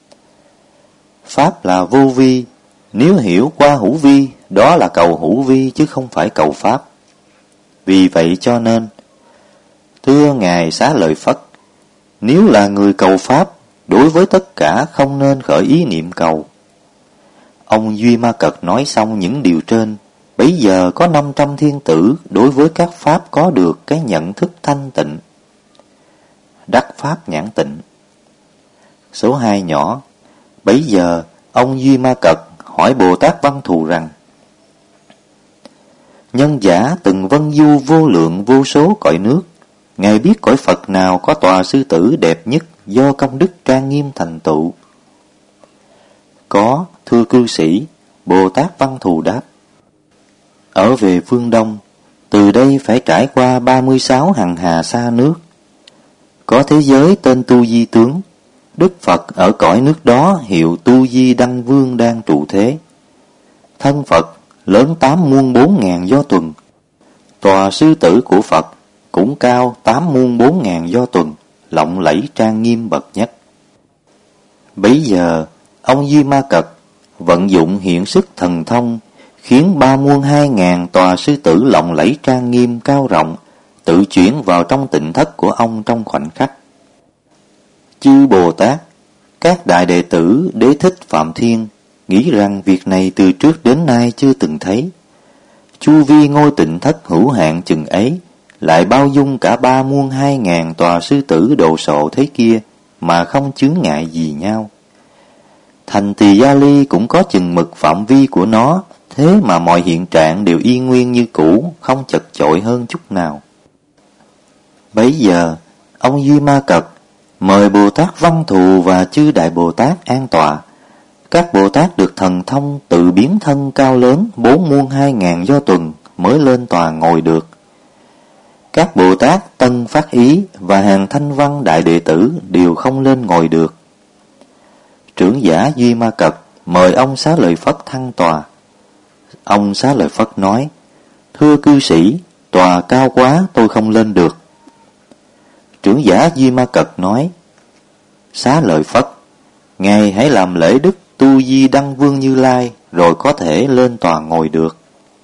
Pháp là vô vi. Nếu hiểu qua hữu vi, đó là cầu hữu vi chứ không phải cầu Pháp. Vì vậy cho nên, thưa Ngài Xá Lợi Phất, nếu là người cầu Pháp, đối với tất cả không nên khởi ý niệm cầu. Ông Duy Ma Cật nói xong những điều trên, bấy giờ có năm trăm thiên tử đối với các Pháp có được cái nhận thức thanh tịnh. Đắc Pháp nhãn tịnh. Số hai nhỏ. Bấy giờ ông Duy Ma Cật hỏi Bồ Tát Văn Thù rằng: Nhân giả từng vân du vô lượng vô số cõi nước, Ngài biết cõi Phật nào có tòa sư tử đẹp nhất do công đức trang nghiêm thành tựu? Có, thưa cư sĩ. Bồ Tát Văn Thù đáp: Ở về phương Đông, từ đây phải trải qua ba mươi sáu hằng hà xa nước. Có thế giới tên Tu Di Tướng. Đức Phật ở cõi nước đó hiệu Tu Di Đăng Vương đang trụ thế. Thân Phật lớn tám muôn bốn ngàn do tuần. Tòa sư tử của Phật cũng cao tám muôn bốn ngàn do tuần, lộng lẫy trang nghiêm bậc nhất. Bấy giờ ông Duy Ma Cật vận dụng hiện sức thần thông, khiến ba muôn hai ngàn tòa sư tử lộng lẫy trang nghiêm cao rộng tự chuyển vào trong tịnh thất của ông trong khoảnh khắc. Chư Bồ Tát, các đại đệ tử Đế Thích Phạm Thiên nghĩ rằng việc này từ trước đến nay chưa từng thấy. Chu vi ngôi tịnh thất hữu hạn chừng ấy, lại bao dung cả ba muôn hai ngàn tòa sư tử đồ sộ thế kia mà không chướng ngại gì nhau. Thành Tỳ Gia Ly cũng có chừng mực phạm vi của nó, thế mà mọi hiện trạng đều y nguyên như cũ, không chật chội hơn chút nào. Bấy giờ, ông Duy Ma Cật mời Bồ Tát Văn Thù và chư Đại Bồ Tát an tọa. Các Bồ Tát được thần thông tự biến thân cao lớn bốn muôn hai ngàn do tuần mới lên tòa ngồi được. Các Bồ Tát Tân Phát Ý và hàng Thanh Văn Đại Đệ Tử đều không lên ngồi được. Trưởng giả Duy Ma Cật mời ông Xá Lợi Phất thăng tòa. Ông Xá Lợi Phất nói: Thưa cư sĩ, tòa cao quá tôi không lên được. Trưởng giả Duy Ma Cật nói: Xá Lợi Phất, Ngài hãy làm lễ đức Tu Di Đăng Vương Như Lai, rồi có thể lên tòa ngồi được.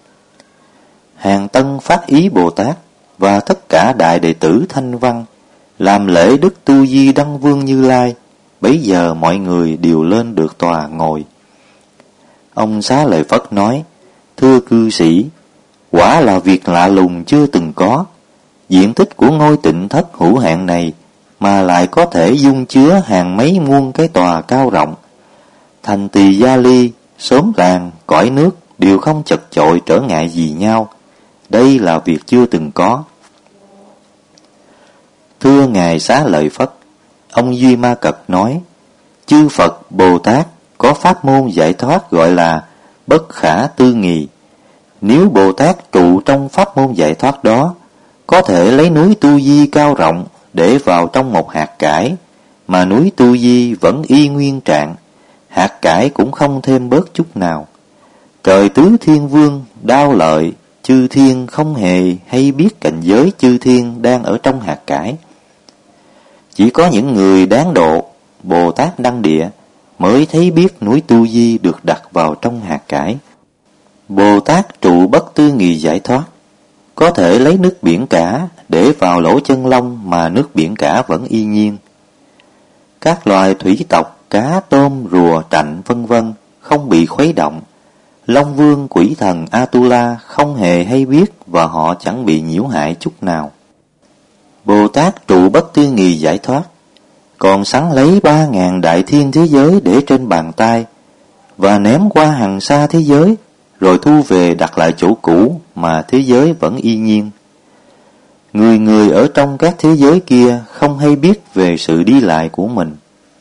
Hàng Tân Phát Ý Bồ Tát và tất cả đại đệ tử Thanh Văn làm lễ đức Tu Di Đăng Vương Như Lai, bấy giờ mọi người đều lên được tòa ngồi. Ông Xá Lợi Phất nói: Thưa cư sĩ, quả là việc lạ lùng chưa từng có. Diện tích của ngôi tịnh thất hữu hạn này mà lại có thể dung chứa hàng mấy muôn cái tòa cao rộng. Thành Tỳ Gia Ly, xóm làng, cõi nước đều không chật chội trở ngại gì nhau. Đây là việc chưa từng có. Thưa Ngài Xá Lợi Phất, ông Duy Ma Cật nói: Chư Phật Bồ Tát có pháp môn giải thoát gọi là bất khả tư nghì. Nếu Bồ Tát trụ trong pháp môn giải thoát đó, có thể lấy núi Tu Di cao rộng để vào trong một hạt cải, mà núi Tu Di vẫn y nguyên trạng, hạt cải cũng không thêm bớt chút nào. Trời tứ thiên vương, đao lợi, chư thiên không hề hay biết cảnh giới chư thiên đang ở trong hạt cải. Chỉ có những người đáng độ, Bồ Tát Đăng Địa, mới thấy biết núi Tu Di được đặt vào trong hạt cải. Bồ Tát trụ bất tư nghị giải thoát, có thể lấy nước biển cả để vào lỗ chân lông mà nước biển cả vẫn y nhiên. Các loài thủy tộc, cá, tôm, rùa, trạnh vân vân không bị khuấy động. Long Vương, quỷ thần Atula không hề hay biết và họ chẳng bị nhiễu hại chút nào. Bồ Tát trụ bất tư nghị giải thoát, còn sắn lấy ba ngàn đại thiên thế giới để trên bàn tay và ném qua hằng sa thế giới, rồi thu về đặt lại chỗ cũ mà thế giới vẫn y nhiên. Người người ở trong các thế giới kia không hay biết về sự đi lại của mình.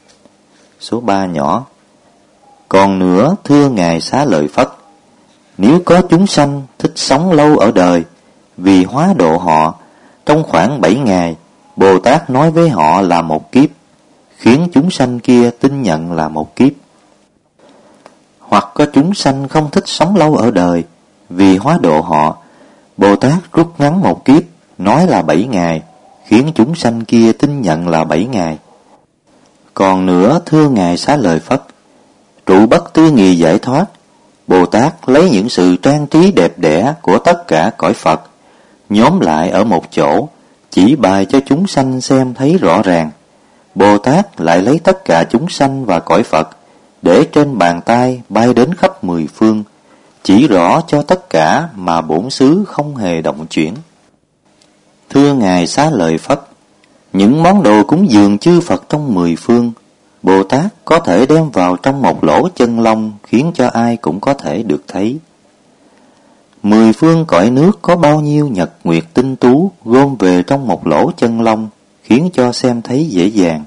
Số ba nhỏ. Còn nữa, thưa Ngài Xá Lợi Phất, nếu có chúng sanh thích sống lâu ở đời, vì hóa độ họ, trong khoảng bảy ngày, Bồ Tát nói với họ là một kiếp, khiến chúng sanh kia tin nhận là một kiếp. Hoặc có chúng sanh không thích sống lâu ở đời, vì hóa độ họ, Bồ Tát rút ngắn một kiếp, nói là bảy ngày, khiến chúng sanh kia tin nhận là bảy ngày. Còn nữa, thưa Ngài Xá Lợi Phất, trụ bất tư nghị giải thoát, Bồ Tát lấy những sự trang trí đẹp đẽ của tất cả cõi Phật, nhóm lại ở một chỗ, chỉ bày cho chúng sanh xem thấy rõ ràng. Bồ Tát lại lấy tất cả chúng sanh và cõi Phật, để trên bàn tay bay đến khắp mười phương, chỉ rõ cho tất cả mà bổn xứ không hề động chuyển. Thưa Ngài Xá Lợi Phất, những món đồ cúng dường chư Phật trong mười phương, Bồ Tát có thể đem vào trong một lỗ chân lông, khiến cho ai cũng có thể được thấy. Mười phương cõi nước có bao nhiêu nhật nguyệt tinh tú gom về trong một lỗ chân lông, khiến cho xem thấy dễ dàng.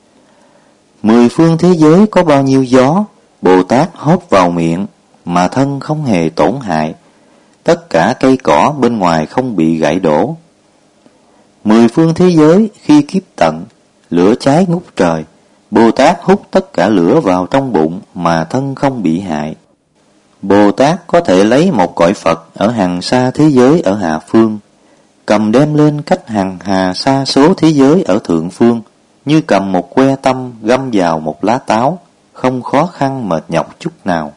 Mười phương thế giới có bao nhiêu gió, Bồ Tát hốt vào miệng mà thân không hề tổn hại, tất cả cây cỏ bên ngoài không bị gãy đổ. Mười phương thế giới khi kiếp tận, lửa cháy ngút trời, Bồ Tát hút tất cả lửa vào trong bụng mà thân không bị hại. Bồ Tát có thể lấy một cõi Phật ở hằng xa thế giới ở hạ phương, cầm đem lên cách hằng hà xa số thế giới ở thượng phương, như cầm một que tăm găm vào một lá táo, không khó khăn mệt nhọc chút nào.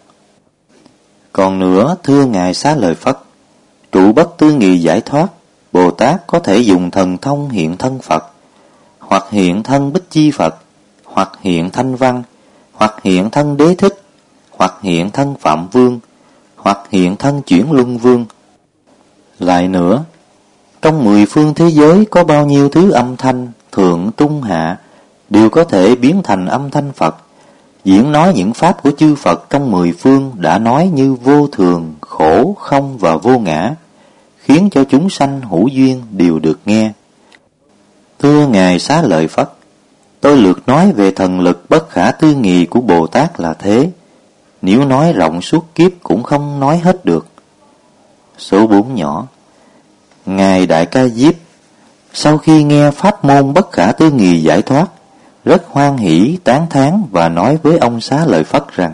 Còn nữa, thưa Ngài Xá Lợi Phất, trụ bất tư nghị giải thoát, Bồ Tát có thể dùng thần thông hiện thân Phật, hoặc hiện thân Bích Chi Phật, hoặc hiện Thanh Văn, hoặc hiện thân Đế Thích, hoặc hiện thân Phạm Vương, hoặc hiện thân Chuyển Luân Vương. Lại nữa, trong mười phương thế giới có bao nhiêu thứ âm thanh, thượng, trung, hạ, đều có thể biến thành âm thanh Phật, diễn nói những pháp của chư Phật trong mười phương đã nói như vô thường, khổ, không và vô ngã, khiến cho chúng sanh hữu duyên đều được nghe. Thưa Ngài Xá Lợi Phất, tôi lược nói về thần lực bất khả tư nghị của Bồ Tát là thế, nếu nói rộng suốt kiếp cũng không nói hết được. Số bốn nhỏ. Ngài Đại Ca Diếp, sau khi nghe pháp môn bất khả tư nghị giải thoát, rất hoan hỷ tán thán và nói với ông Xá Lợi Phất rằng: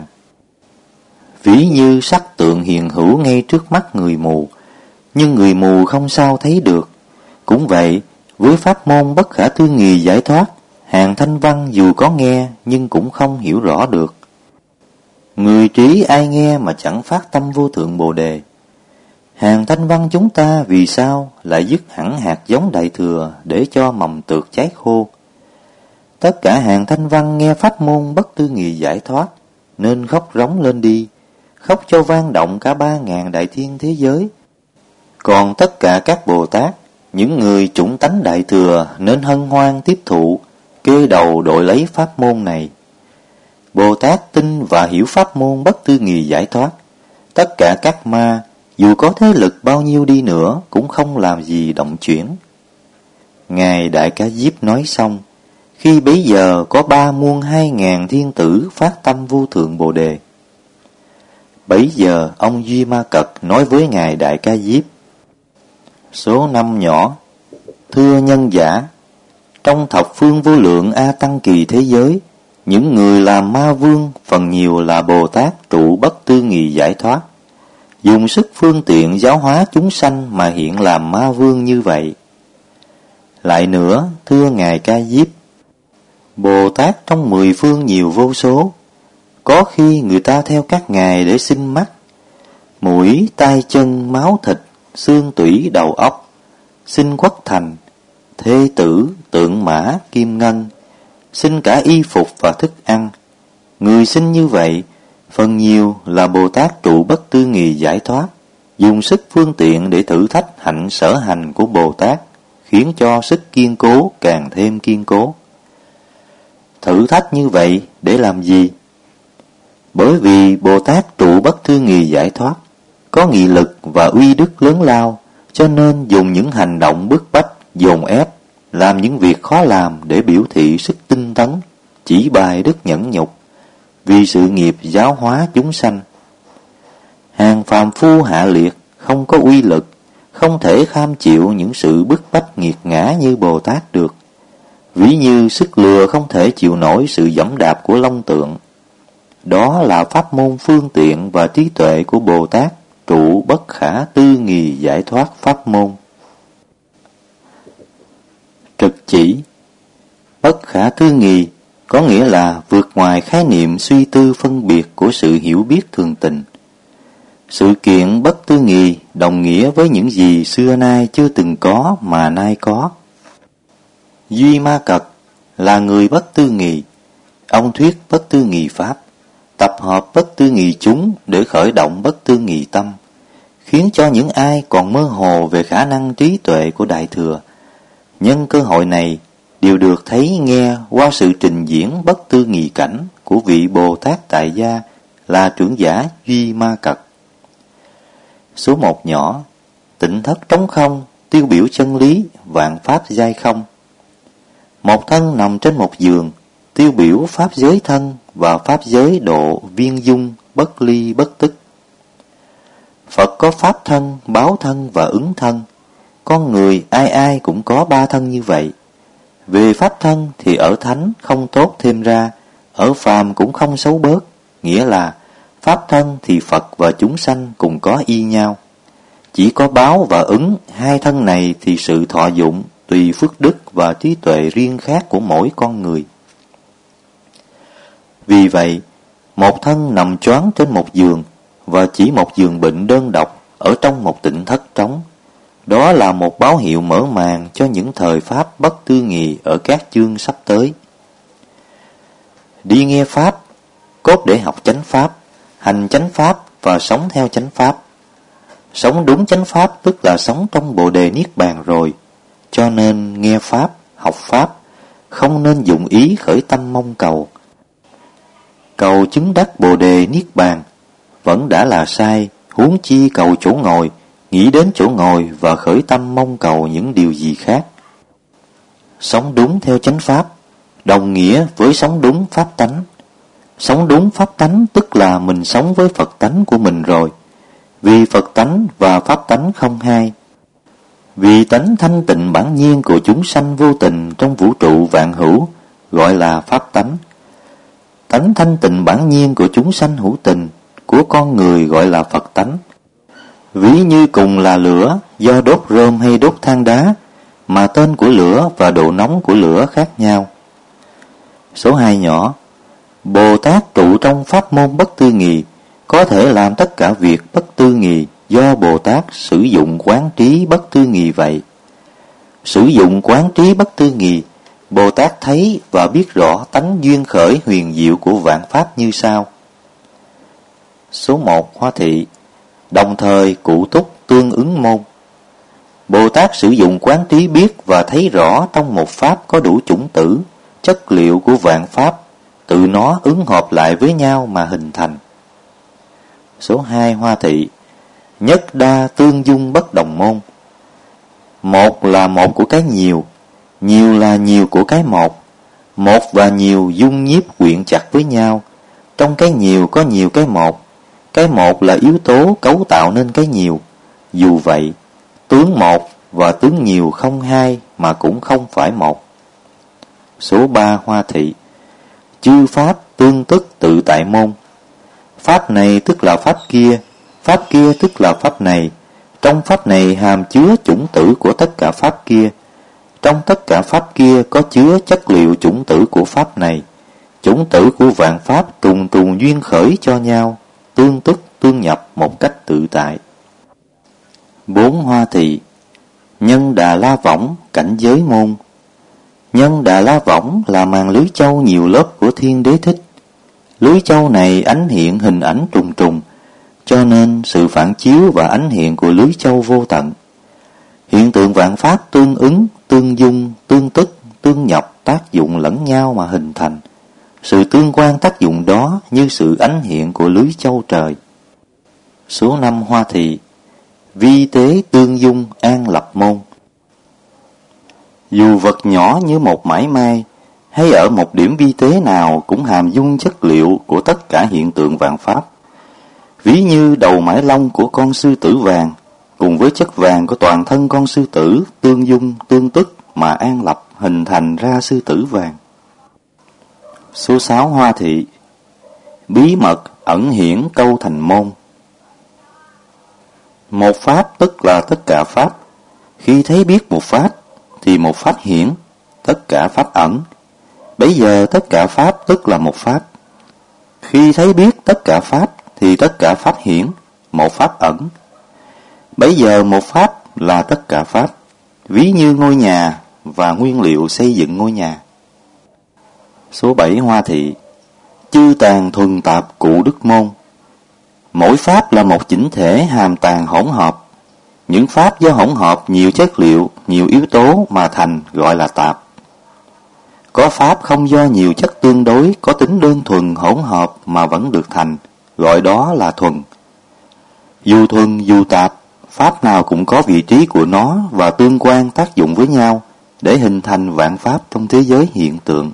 ví như sắc tượng hiện hữu ngay trước mắt người mù, nhưng người mù không sao thấy được. Cũng vậy, với pháp môn bất khả tư nghị giải thoát, hàng thanh văn dù có nghe nhưng cũng không hiểu rõ được. Người trí ai nghe mà chẳng phát tâm vô thượng Bồ Đề. Hàng thanh văn chúng ta vì sao lại dứt hẳn hạt giống Đại Thừa để cho mầm tược cháy khô? Tất cả hàng thanh văn nghe pháp môn bất tư nghị giải thoát, nên khóc rống lên đi, khóc cho vang động cả ba ngàn đại thiên thế giới. Còn tất cả các Bồ Tát, những người chủng tánh Đại Thừa nên hân hoan tiếp thụ, kê đầu đội lấy pháp môn này. Bồ Tát tin và hiểu pháp môn bất tư nghị giải thoát, tất cả các ma, dù có thế lực bao nhiêu đi nữa, cũng không làm gì động chuyển. Ngài Đại Ca Diếp nói xong, khi bấy giờ có ba muôn hai ngàn thiên tử phát tâm vô thượng Bồ Đề. Bấy giờ ông Duy Ma Cật nói với Ngài Đại Ca Diếp: số năm nhỏ. Thưa nhân giả, trong thập phương vô lượng A Tăng Kỳ thế giới, những người làm ma vương phần nhiều là Bồ Tát trụ bất tư nghị giải thoát. dùng sức phương tiện giáo hóa chúng sanh mà hiện làm ma vương như vậy. Lại nữa, thưa Ngài Ca Diếp, Bồ Tát trong mười phương nhiều vô số, có khi người ta theo các ngài để xin mắt, mũi, tai chân, máu thịt, xương tủy, đầu óc, xin quốc thành, thê tử, tượng mã, kim ngân, xin cả y phục và thức ăn. Người xin như vậy, phần nhiều là Bồ Tát trụ bất tư nghì giải thoát, dùng sức phương tiện để thử thách hạnh sở hành của Bồ Tát, khiến cho sức kiên cố càng thêm kiên cố. Thử thách như vậy để làm gì? Bởi vì Bồ Tát trụ bất tư nghì giải thoát, có nghị lực và uy đức lớn lao, cho nên dùng những hành động bức bách, dồn ép, làm những việc khó làm để biểu thị sức tinh tấn, chỉ bài đức nhẫn nhục, vì sự nghiệp giáo hóa chúng sanh. Hàng phàm phu hạ liệt, không có uy lực, không thể kham chịu những sự bức bách nghiệt ngã như Bồ Tát được. Ví như sức lừa không thể chịu nổi sự dẫm đạp của long tượng. Đó là pháp môn phương tiện và trí tuệ của Bồ Tát trụ bất khả tư nghì giải thoát pháp môn. Trực chỉ. Bất khả tư nghì có nghĩa là vượt ngoài khái niệm suy tư phân biệt của sự hiểu biết thường tình. Sự kiện bất tư nghì đồng nghĩa với những gì xưa nay chưa từng có mà nay có. Duy Ma Cật là người bất tư nghì. Ông thuyết bất tư nghì pháp, tập hợp bất tư nghì chúng để khởi động bất tư nghì tâm, khiến cho những ai còn mơ hồ về khả năng trí tuệ của Đại Thừa, nhân cơ hội này đều được thấy nghe qua sự trình diễn bất tư nghì cảnh của vị Bồ Tát tại gia là trưởng giả Duy Ma Cật. Số một nhỏ, tịnh thất trống không, tiêu biểu chân lý, vạn pháp giai không. Một thân nằm trên một giường, tiêu biểu pháp giới thân và pháp giới độ viên dung, bất ly bất tức. Phật có pháp thân, báo thân và ứng thân. Con người ai ai cũng có ba thân như vậy. Về pháp thân thì ở thánh không tốt thêm ra, ở phàm cũng không xấu bớt, nghĩa là pháp thân thì Phật và chúng sanh cùng có y nhau. Chỉ có báo và ứng, hai thân này thì sự thọ dụng tùy phước đức và trí tuệ riêng khác của mỗi con người. Vì vậy, một thân nằm choáng trên một giường và chỉ một giường bệnh đơn độc ở trong một tịnh thất trống. Đó là một báo hiệu mở màn cho những thời pháp bất tư nghì ở các chương sắp tới. Đi nghe pháp, cốt để học chánh pháp, hành chánh pháp và sống theo chánh pháp. Sống đúng chánh pháp tức là sống trong Bồ Đề Niết Bàn rồi. Cho nên nghe pháp, học pháp, không nên dụng ý khởi tâm mong cầu. Cầu chứng đắc Bồ Đề Niết Bàn vẫn đã là sai, huống chi cầu chỗ ngồi, nghĩ đến chỗ ngồi và khởi tâm mong cầu những điều gì khác. Sống đúng theo chánh pháp đồng nghĩa với sống đúng pháp tánh. Sống đúng pháp tánh tức là mình sống với Phật tánh của mình rồi. Vì Phật tánh và pháp tánh không hai. Vì tánh thanh tịnh bản nhiên của chúng sanh vô tình trong vũ trụ vạn hữu gọi là pháp tánh. Tánh thanh tịnh bản nhiên của chúng sanh hữu tình của con người gọi là Phật tánh. Ví như cùng là lửa do đốt rơm hay đốt than đá, mà tên của lửa và độ nóng của lửa khác nhau. Số hai nhỏ, Bồ Tát trụ trong pháp môn bất tư nghì, có thể làm tất cả việc bất tư nghì do Bồ Tát sử dụng quán trí bất tư nghì vậy. Sử dụng quán trí bất tư nghì, Bồ Tát thấy và biết rõ tánh duyên khởi huyền diệu của vạn pháp như sau. Số một Hoa thị, đồng thời cụ túc tương ứng môn. Bồ Tát sử dụng quán trí biết và thấy rõ trong một pháp có đủ chủng tử, chất liệu của vạn pháp, tự nó ứng hợp lại với nhau mà hình thành. Số hai Hoa thị, nhất đa tương dung bất đồng môn. Một là một của cái nhiều, nhiều là nhiều của cái một. Một và nhiều dung nhiếp quyện chặt với nhau. Trong cái nhiều có nhiều cái một. Cái một là yếu tố cấu tạo nên cái nhiều. Dù vậy, tướng một và tướng nhiều không hai mà cũng không phải một. Số ba Hoa thị, chư pháp tương tức tự tại môn. Pháp này tức là pháp kia, Pháp kia tức là pháp này. Trong pháp này hàm chứa chủng tử của tất cả pháp kia. Trong tất cả pháp kia có chứa chất liệu chủng tử của pháp này. Chủng tử của vạn pháp trùng trùng duyên khởi cho nhau, tương tức tương nhập một cách tự tại. Bốn hoa thị. Nhân Đà La Võng, cảnh giới môn. Nhân Đà La Võng là màn lưới châu nhiều lớp của Thiên Đế Thích. Lưới châu này ánh hiện hình ảnh trùng trùng, cho nên sự phản chiếu và ánh hiện của lưới châu vô tận. Hiện tượng vạn pháp tương ứng, tương dung, tương tức, tương nhập, tác dụng lẫn nhau mà hình thành. Sự tương quan tác dụng đó như sự ánh hiện của lưới châu trời. Số năm hoa thị. Vi tế tương dung, an lập môn. Dù vật nhỏ như một mảy may, hay ở một điểm vi tế nào cũng hàm dung chất liệu của tất cả hiện tượng vạn pháp. Ví như đầu mãi lông của con sư tử vàng, cùng với chất vàng của toàn thân con sư tử tương dung, tương tức mà an lập hình thành ra sư tử vàng. Số sáu hoa thị. Bí mật ẩn hiển câu thành môn. Một pháp tức là tất cả pháp. Khi thấy biết một pháp thì một pháp hiển, tất cả pháp ẩn. Bấy giờ tất cả pháp tức là một pháp. Khi thấy biết tất cả pháp thì tất cả pháp hiển, một pháp ẩn. Bấy giờ một pháp là tất cả pháp, ví như ngôi nhà và nguyên liệu xây dựng ngôi nhà. Số bảy hoa thị. Chư tàn thuần tạp cụ đức môn. Mỗi pháp là một chỉnh thể hàm tàn hỗn hợp. Những pháp do hỗn hợp nhiều chất liệu, nhiều yếu tố mà thành gọi là tạp. Có pháp không do nhiều chất tương đối, có tính đơn thuần hỗn hợp mà vẫn được thành, gọi đó là thuần. Dù thuần dù tạp, pháp nào cũng có vị trí của nó và tương quan tác dụng với nhau để hình thành vạn pháp trong thế giới hiện tượng.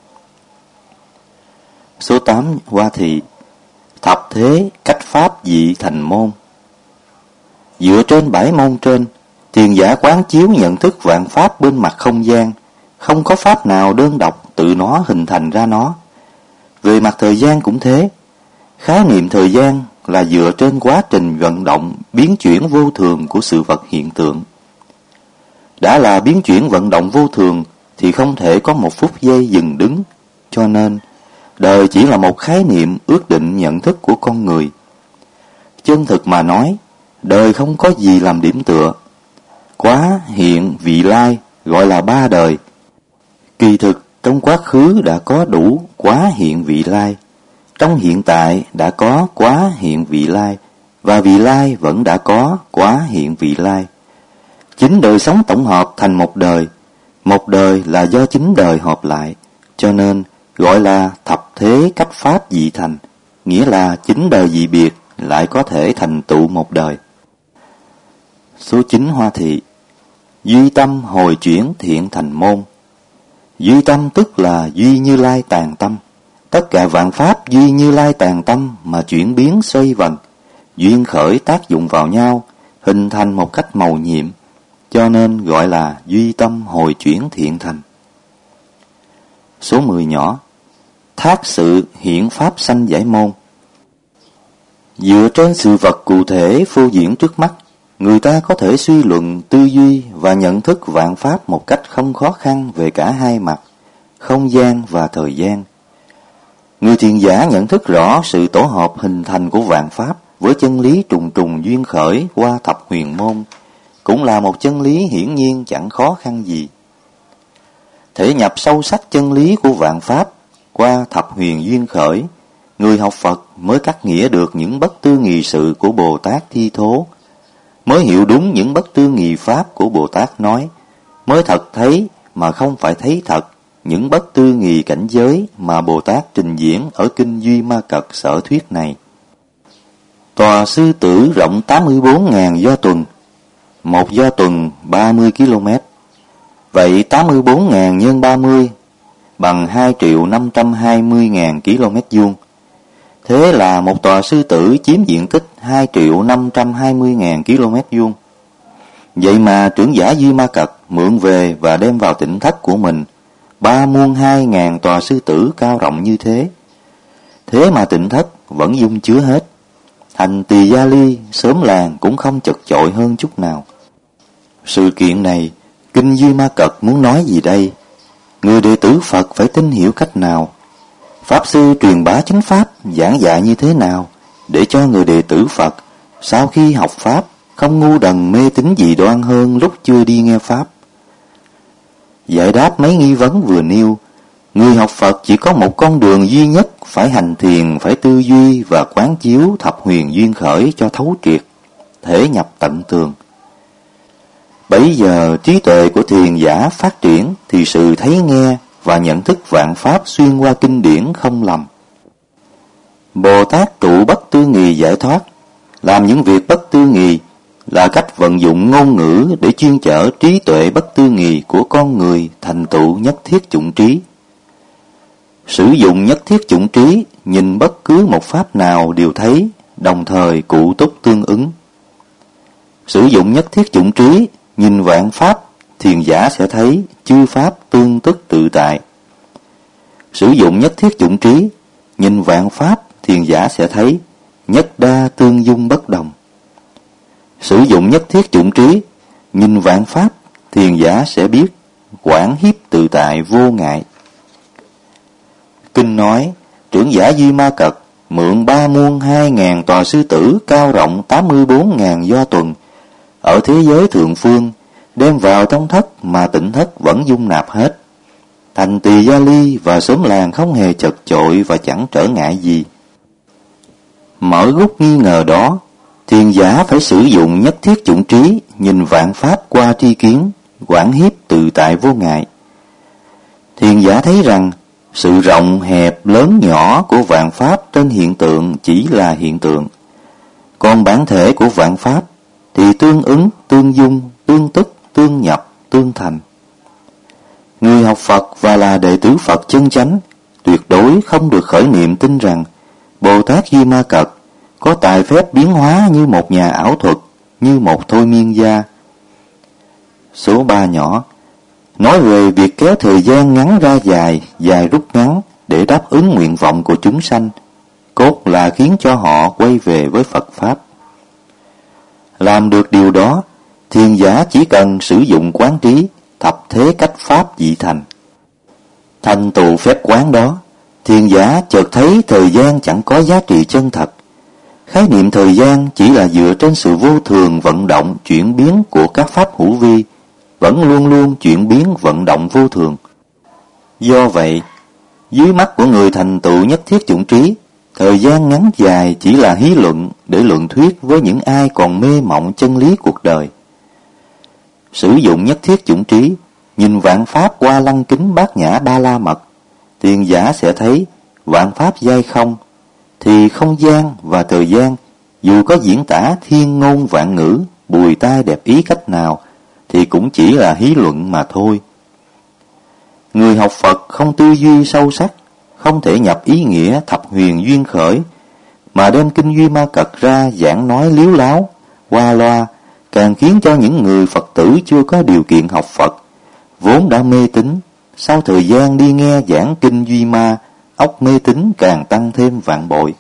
Số tám hoa thị. Thập thế cách pháp dị thành môn. Dựa trên bảy môn trên, thiền giả quán chiếu nhận thức vạn pháp bên mặt không gian, không có pháp nào đơn độc tự nó hình thành ra nó. Về mặt thời gian cũng thế. Khái niệm thời gian là dựa trên quá trình vận động, biến chuyển vô thường của sự vật hiện tượng. Đã là biến chuyển vận động vô thường thì không thể có một phút giây dừng đứng, cho nên đời chỉ là một khái niệm ước định nhận thức của con người. Chân thực mà nói, đời không có gì làm điểm tựa. Quá, hiện, vị lai gọi là ba đời. Kỳ thực trong quá khứ đã có đủ quá hiện vị lai, trong hiện tại đã có quá hiện vị lai, và vị lai vẫn đã có quá hiện vị lai. Chính đời sống tổng hợp thành một đời, một đời là do chính đời hợp lại, cho nên gọi là thập thế cách pháp dị thành, nghĩa là chính đời dị biệt lại có thể thành tựu một đời. Số chín hoa thị. Duy tâm hồi chuyển thiện thành môn. Duy tâm tức là duy Như Lai tàn tâm. Tất cả vạn pháp duy Như Lai tàn tâm mà chuyển biến xoay vần, duyên khởi tác dụng vào nhau, hình thành một cách mầu nhiệm, cho nên gọi là duy tâm hồi chuyển thiện thành. Số mười nhỏ. Thác sự hiển pháp sanh giải môn. Dựa trên sự vật cụ thể phô diễn trước mắt, người ta có thể suy luận, tư duy và nhận thức vạn pháp một cách không khó khăn về cả hai mặt, không gian và thời gian. Người thiền giả nhận thức rõ sự tổ hợp hình thành của vạn pháp với chân lý trùng trùng duyên khởi qua thập huyền môn, cũng là một chân lý hiển nhiên chẳng khó khăn gì. Thể nhập sâu sắc chân lý của vạn pháp qua thập huyền duyên khởi, người học Phật mới cắt nghĩa được những bất tư nghị sự của Bồ Tát Thi Thố, mới hiểu đúng những bất tư nghị pháp của Bồ Tát nói, mới thật thấy mà không phải thấy thật những bất tư nghị cảnh giới mà Bồ Tát trình diễn ở kinh Duy Ma Cật Sở Thuyết này. Tòa sư tử rộng tám mươi bốn nghìn do tuần, một do tuần ba mươi ki lô mét. Vậy tám mươi bốn nghìn nhân ba mươi bằng hai triệu năm trăm hai mươi nghìn ki lô mét vuông. Thế là một tòa sư tử chiếm diện tích hai triệu năm trăm hai mươi nghìn ki lô mét vuông. Vậy mà trưởng giả Duy Ma Cật mượn về và đem vào tỉnh thất của mình ba muôn hai ngàn tòa sư tử cao rộng như thế. Thế mà tỉnh thất vẫn dung chứa hết. Thành Tỳ Gia Ly, xóm làng cũng không chật chội hơn chút nào. Sự kiện này, Kinh Duy Ma Cật muốn nói gì đây? Người đệ tử Phật phải tin hiểu cách nào? Pháp sư truyền bá chính pháp giảng dạy như thế nào để cho người đệ tử Phật sau khi học pháp không ngu đần mê tín dị đoan hơn lúc chưa đi nghe pháp? Giải đáp mấy nghi vấn vừa nêu, người học Phật chỉ có một con đường duy nhất, phải hành thiền, phải tư duy và quán chiếu thập huyền duyên khởi cho thấu triệt, thể nhập tận tường. Bấy giờ trí tuệ của thiền giả phát triển thì sự thấy nghe và nhận thức vạn pháp xuyên qua kinh điển không lầm. Bồ Tát trụ bất tư nghì giải thoát, làm những việc bất tư nghì là cách vận dụng ngôn ngữ để chuyên chở trí tuệ bất tư nghì của con người thành tựu nhất thiết chủng trí. Sử dụng nhất thiết chủng trí, nhìn bất cứ một pháp nào đều thấy, đồng thời cụ túc tương ứng. Sử dụng nhất thiết chủng trí, nhìn vạn pháp, thiền giả sẽ thấy chư pháp tương tức tự tại. Sử dụng nhất thiết chủng trí, nhìn vạn pháp, thiền giả sẽ thấy nhất đa tương dung bất đồng. Sử dụng nhất thiết chủng trí, nhìn vạn pháp, thiền giả sẽ biết quảng hiếp tự tại vô ngại. Kinh nói, trưởng giả Duy Ma Cật mượn ba muôn hai ngàn tòa sư tử cao rộng tám mươi bốn ngàn do tuần ở thế giới thượng phương, đem vào trong thất mà tỉnh thất vẫn dung nạp hết. Thành Tỳ Gia Ly và xóm làng không hề chật chội và chẳng trở ngại gì. Mở gút nghi ngờ đó, thiền giả phải sử dụng nhất thiết chủng trí, nhìn vạn pháp qua tri kiến, quảng hiếp tự tại vô ngại. Thiền giả thấy rằng sự rộng hẹp lớn nhỏ của vạn pháp trên hiện tượng chỉ là hiện tượng, còn bản thể của vạn pháp thì tương ứng, tương dung, tương tức, tương nhập, tương thành. Người học Phật và là đệ tử Phật chân chánh tuyệt đối không được khởi niệm tin rằng Bồ Tát Duy Ma Cật có tài phép biến hóa như một nhà ảo thuật, như một thôi miên gia. Số ba nhỏ nói về việc kéo thời gian ngắn ra dài, dài rút ngắn để đáp ứng nguyện vọng của chúng sanh, cốt là khiến cho họ quay về với Phật Pháp. Làm được điều đó, thiền giả chỉ cần sử dụng quán trí, thập thế cách pháp dị thành. Thành tựu phép quán đó, thiền giả chợt thấy thời gian chẳng có giá trị chân thật. Khái niệm thời gian chỉ là dựa trên sự vô thường vận động chuyển biến của các pháp hữu vi, vẫn luôn luôn chuyển biến vận động vô thường. Do vậy, dưới mắt của người thành tựu nhất thiết chủng trí, thời gian ngắn dài chỉ là hí luận để luận thuyết với những ai còn mê mộng chân lý cuộc đời. Sử dụng nhất thiết chủng trí, nhìn vạn pháp qua lăng kính bát nhã ba la mật, thiền giả sẽ thấy vạn pháp giai không, thì không gian và thời gian dù có diễn tả thiên ngôn vạn ngữ, bùi tai đẹp ý cách nào thì cũng chỉ là hí luận mà thôi. Người học Phật không tư duy sâu sắc, không thể nhập ý nghĩa thập huyền duyên khởi, mà đem kinh Duy Ma Cật ra giảng nói liếu láo, qua loa, càng khiến cho những người Phật tử chưa có điều kiện học Phật, vốn đã mê tín, sau thời gian đi nghe giảng kinh Duy Ma, óc mê tín càng tăng thêm vạn bội.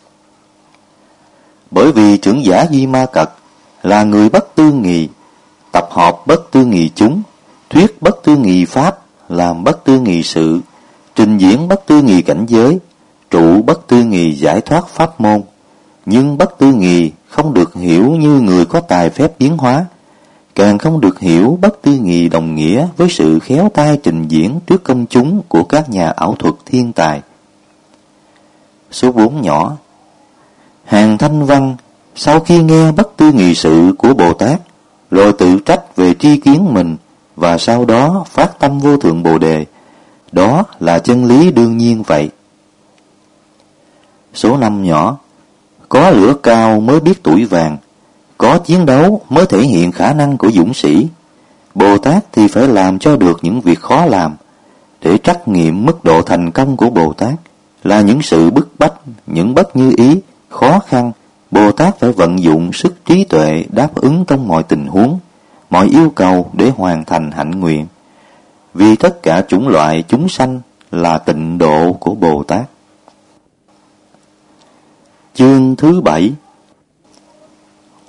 Bởi vì trưởng giả Duy Ma Cật là người bất tư nghì, tập hợp bất tư nghì chúng, thuyết bất tư nghì pháp, làm bất tư nghì sự, trình diễn bất tư nghì cảnh giới, trụ bất tư nghì giải thoát pháp môn. Nhưng bất tư nghì không được hiểu như người có tài phép biến hóa, càng không được hiểu bất tư nghì đồng nghĩa với sự khéo tay trình diễn trước công chúng của các nhà ảo thuật thiên tài. Số bốn nhỏ. Hàng Thanh Văn sau khi nghe bất tư nghị sự của Bồ Tát, rồi tự trách về tri kiến mình và sau đó phát tâm vô thượng Bồ Đề. Đó là chân lý đương nhiên vậy. Số năm nhỏ. Có lửa cao mới biết tuổi vàng, có chiến đấu mới thể hiện khả năng của dũng sĩ. Bồ Tát thì phải làm cho được những việc khó làm. Để trắc nghiệm mức độ thành công của Bồ Tát là những sự bức bách, những bất như ý, khó khăn. Bồ Tát phải vận dụng sức trí tuệ đáp ứng trong mọi tình huống, mọi yêu cầu để hoàn thành hạnh nguyện. Vì tất cả chủng loại chúng sanh là tịnh độ của Bồ Tát. Chương thứ bảy.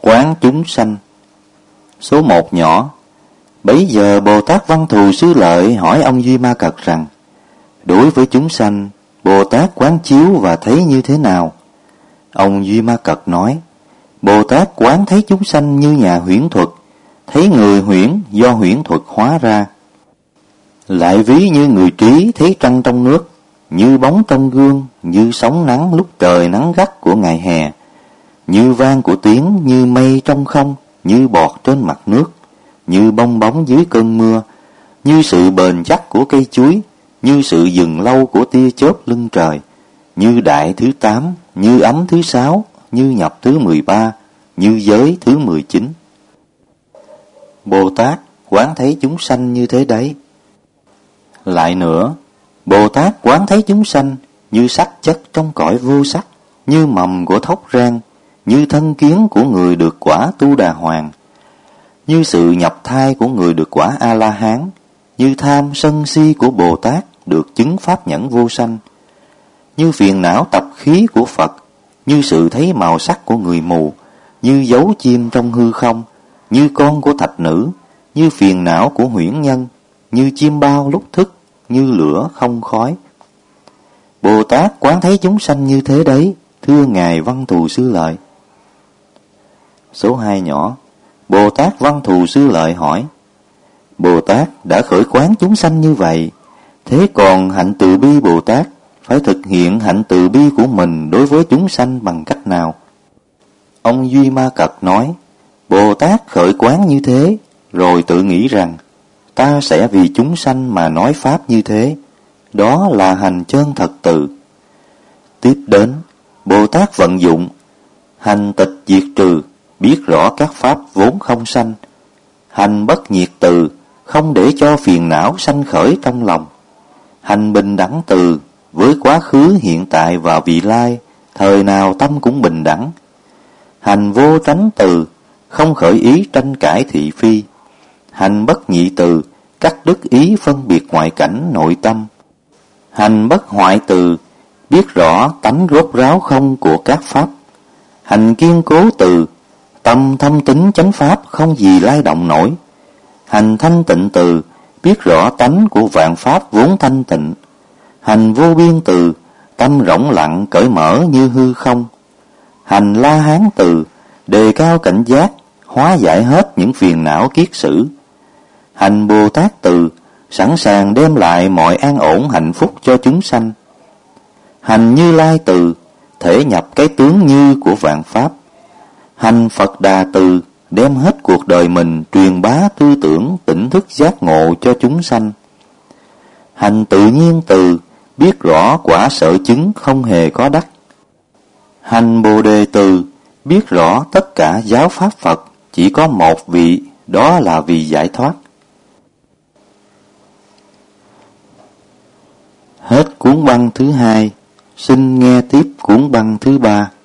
quán chúng sanh. Số một nhỏ. Bấy giờ Bồ Tát Văn Thù Sư Lợi hỏi ông Duy Ma Cật rằng: đối với chúng sanh, Bồ Tát quán chiếu và thấy như thế nào? Ông Duy Ma Cật nói: Bồ Tát quán thấy chúng sanh như nhà huyễn thuật, thấy người huyễn do huyễn thuật hóa ra. Lại ví như người trí thấy trăng trong nước, như bóng trong gương, như sóng nắng lúc trời nắng gắt của ngày hè, như vang của tiếng, như mây trong không, như bọt trên mặt nước, như bong bóng dưới cơn mưa, như sự bền chắc của cây chuối, như sự dừng lâu của tia chớp lưng trời, như đại thứ tám, như ấm thứ sáu, như nhập thứ mười ba, như giới thứ mười chín. Bồ Tát quán thấy chúng sanh như thế đấy. Lại nữa, Bồ Tát quán thấy chúng sanh như sắc chất trong cõi vô sắc, như mầm của thóc rang, như thân kiến của người được quả Tu Đà Hoàng, như sự nhập thai của người được quả A-la-hán, như tham sân si của Bồ Tát được chứng pháp nhẫn vô sanh, như phiền não tập khí của Phật, như sự thấy màu sắc của người mù, như dấu chim trong hư không, như con của thạch nữ, như phiền não của huyễn nhân, như chim bao lúc thức, như lửa không khói. Bồ Tát quán thấy chúng sanh như thế đấy, thưa Ngài Văn Thù Sư Lợi. Số hai nhỏ. Bồ Tát Văn Thù Sư Lợi hỏi: Bồ Tát đã khởi quán chúng sanh như vậy, thế còn hạnh từ bi Bồ Tát phải thực hiện hạnh từ bi của mình đối với chúng sanh bằng cách nào? Ông Duy Ma Cật nói: Bồ Tát khởi quán như thế, rồi tự nghĩ rằng ta sẽ vì chúng sanh mà nói pháp như thế, đó là hành chân thật từ. Tiếp đến, Bồ Tát vận dụng hành tịch diệt trừ, biết rõ các pháp vốn không sanh, hành bất nhiệt từ, không để cho phiền não sanh khởi trong lòng, hành bình đẳng từ, với quá khứ hiện tại và vị lai, thời nào tâm cũng bình đẳng, hành vô tránh từ, không khởi ý tranh cãi thị phi, hành bất nhị từ, cắt đứt ý phân biệt ngoại cảnh nội tâm, hành bất hoại từ, biết rõ tánh rốt ráo không của các pháp, hành kiên cố từ, tâm thâm tín chánh pháp không gì lay động nổi, hành thanh tịnh từ, biết rõ tánh của vạn pháp vốn thanh tịnh, hành vô biên từ, tâm rỗng lặng cởi mở như hư không, hành la hán từ, đề cao cảnh giác, hóa giải hết những phiền não kiết sử, hành Bồ Tát từ, sẵn sàng đem lại mọi an ổn hạnh phúc cho chúng sanh, hành Như Lai từ, thể nhập cái tướng như của vạn pháp, hành Phật Đà từ, đem hết cuộc đời mình truyền bá tư tưởng tỉnh thức giác ngộ cho chúng sanh, hành tự nhiên từ, biết rõ quả sở chứng không hề có đắc, hành Bồ Đề từ, biết rõ tất cả giáo pháp Phật chỉ có một vị, đó là vì giải thoát. Hết cuốn băng thứ hai, xin nghe tiếp cuốn băng thứ ba.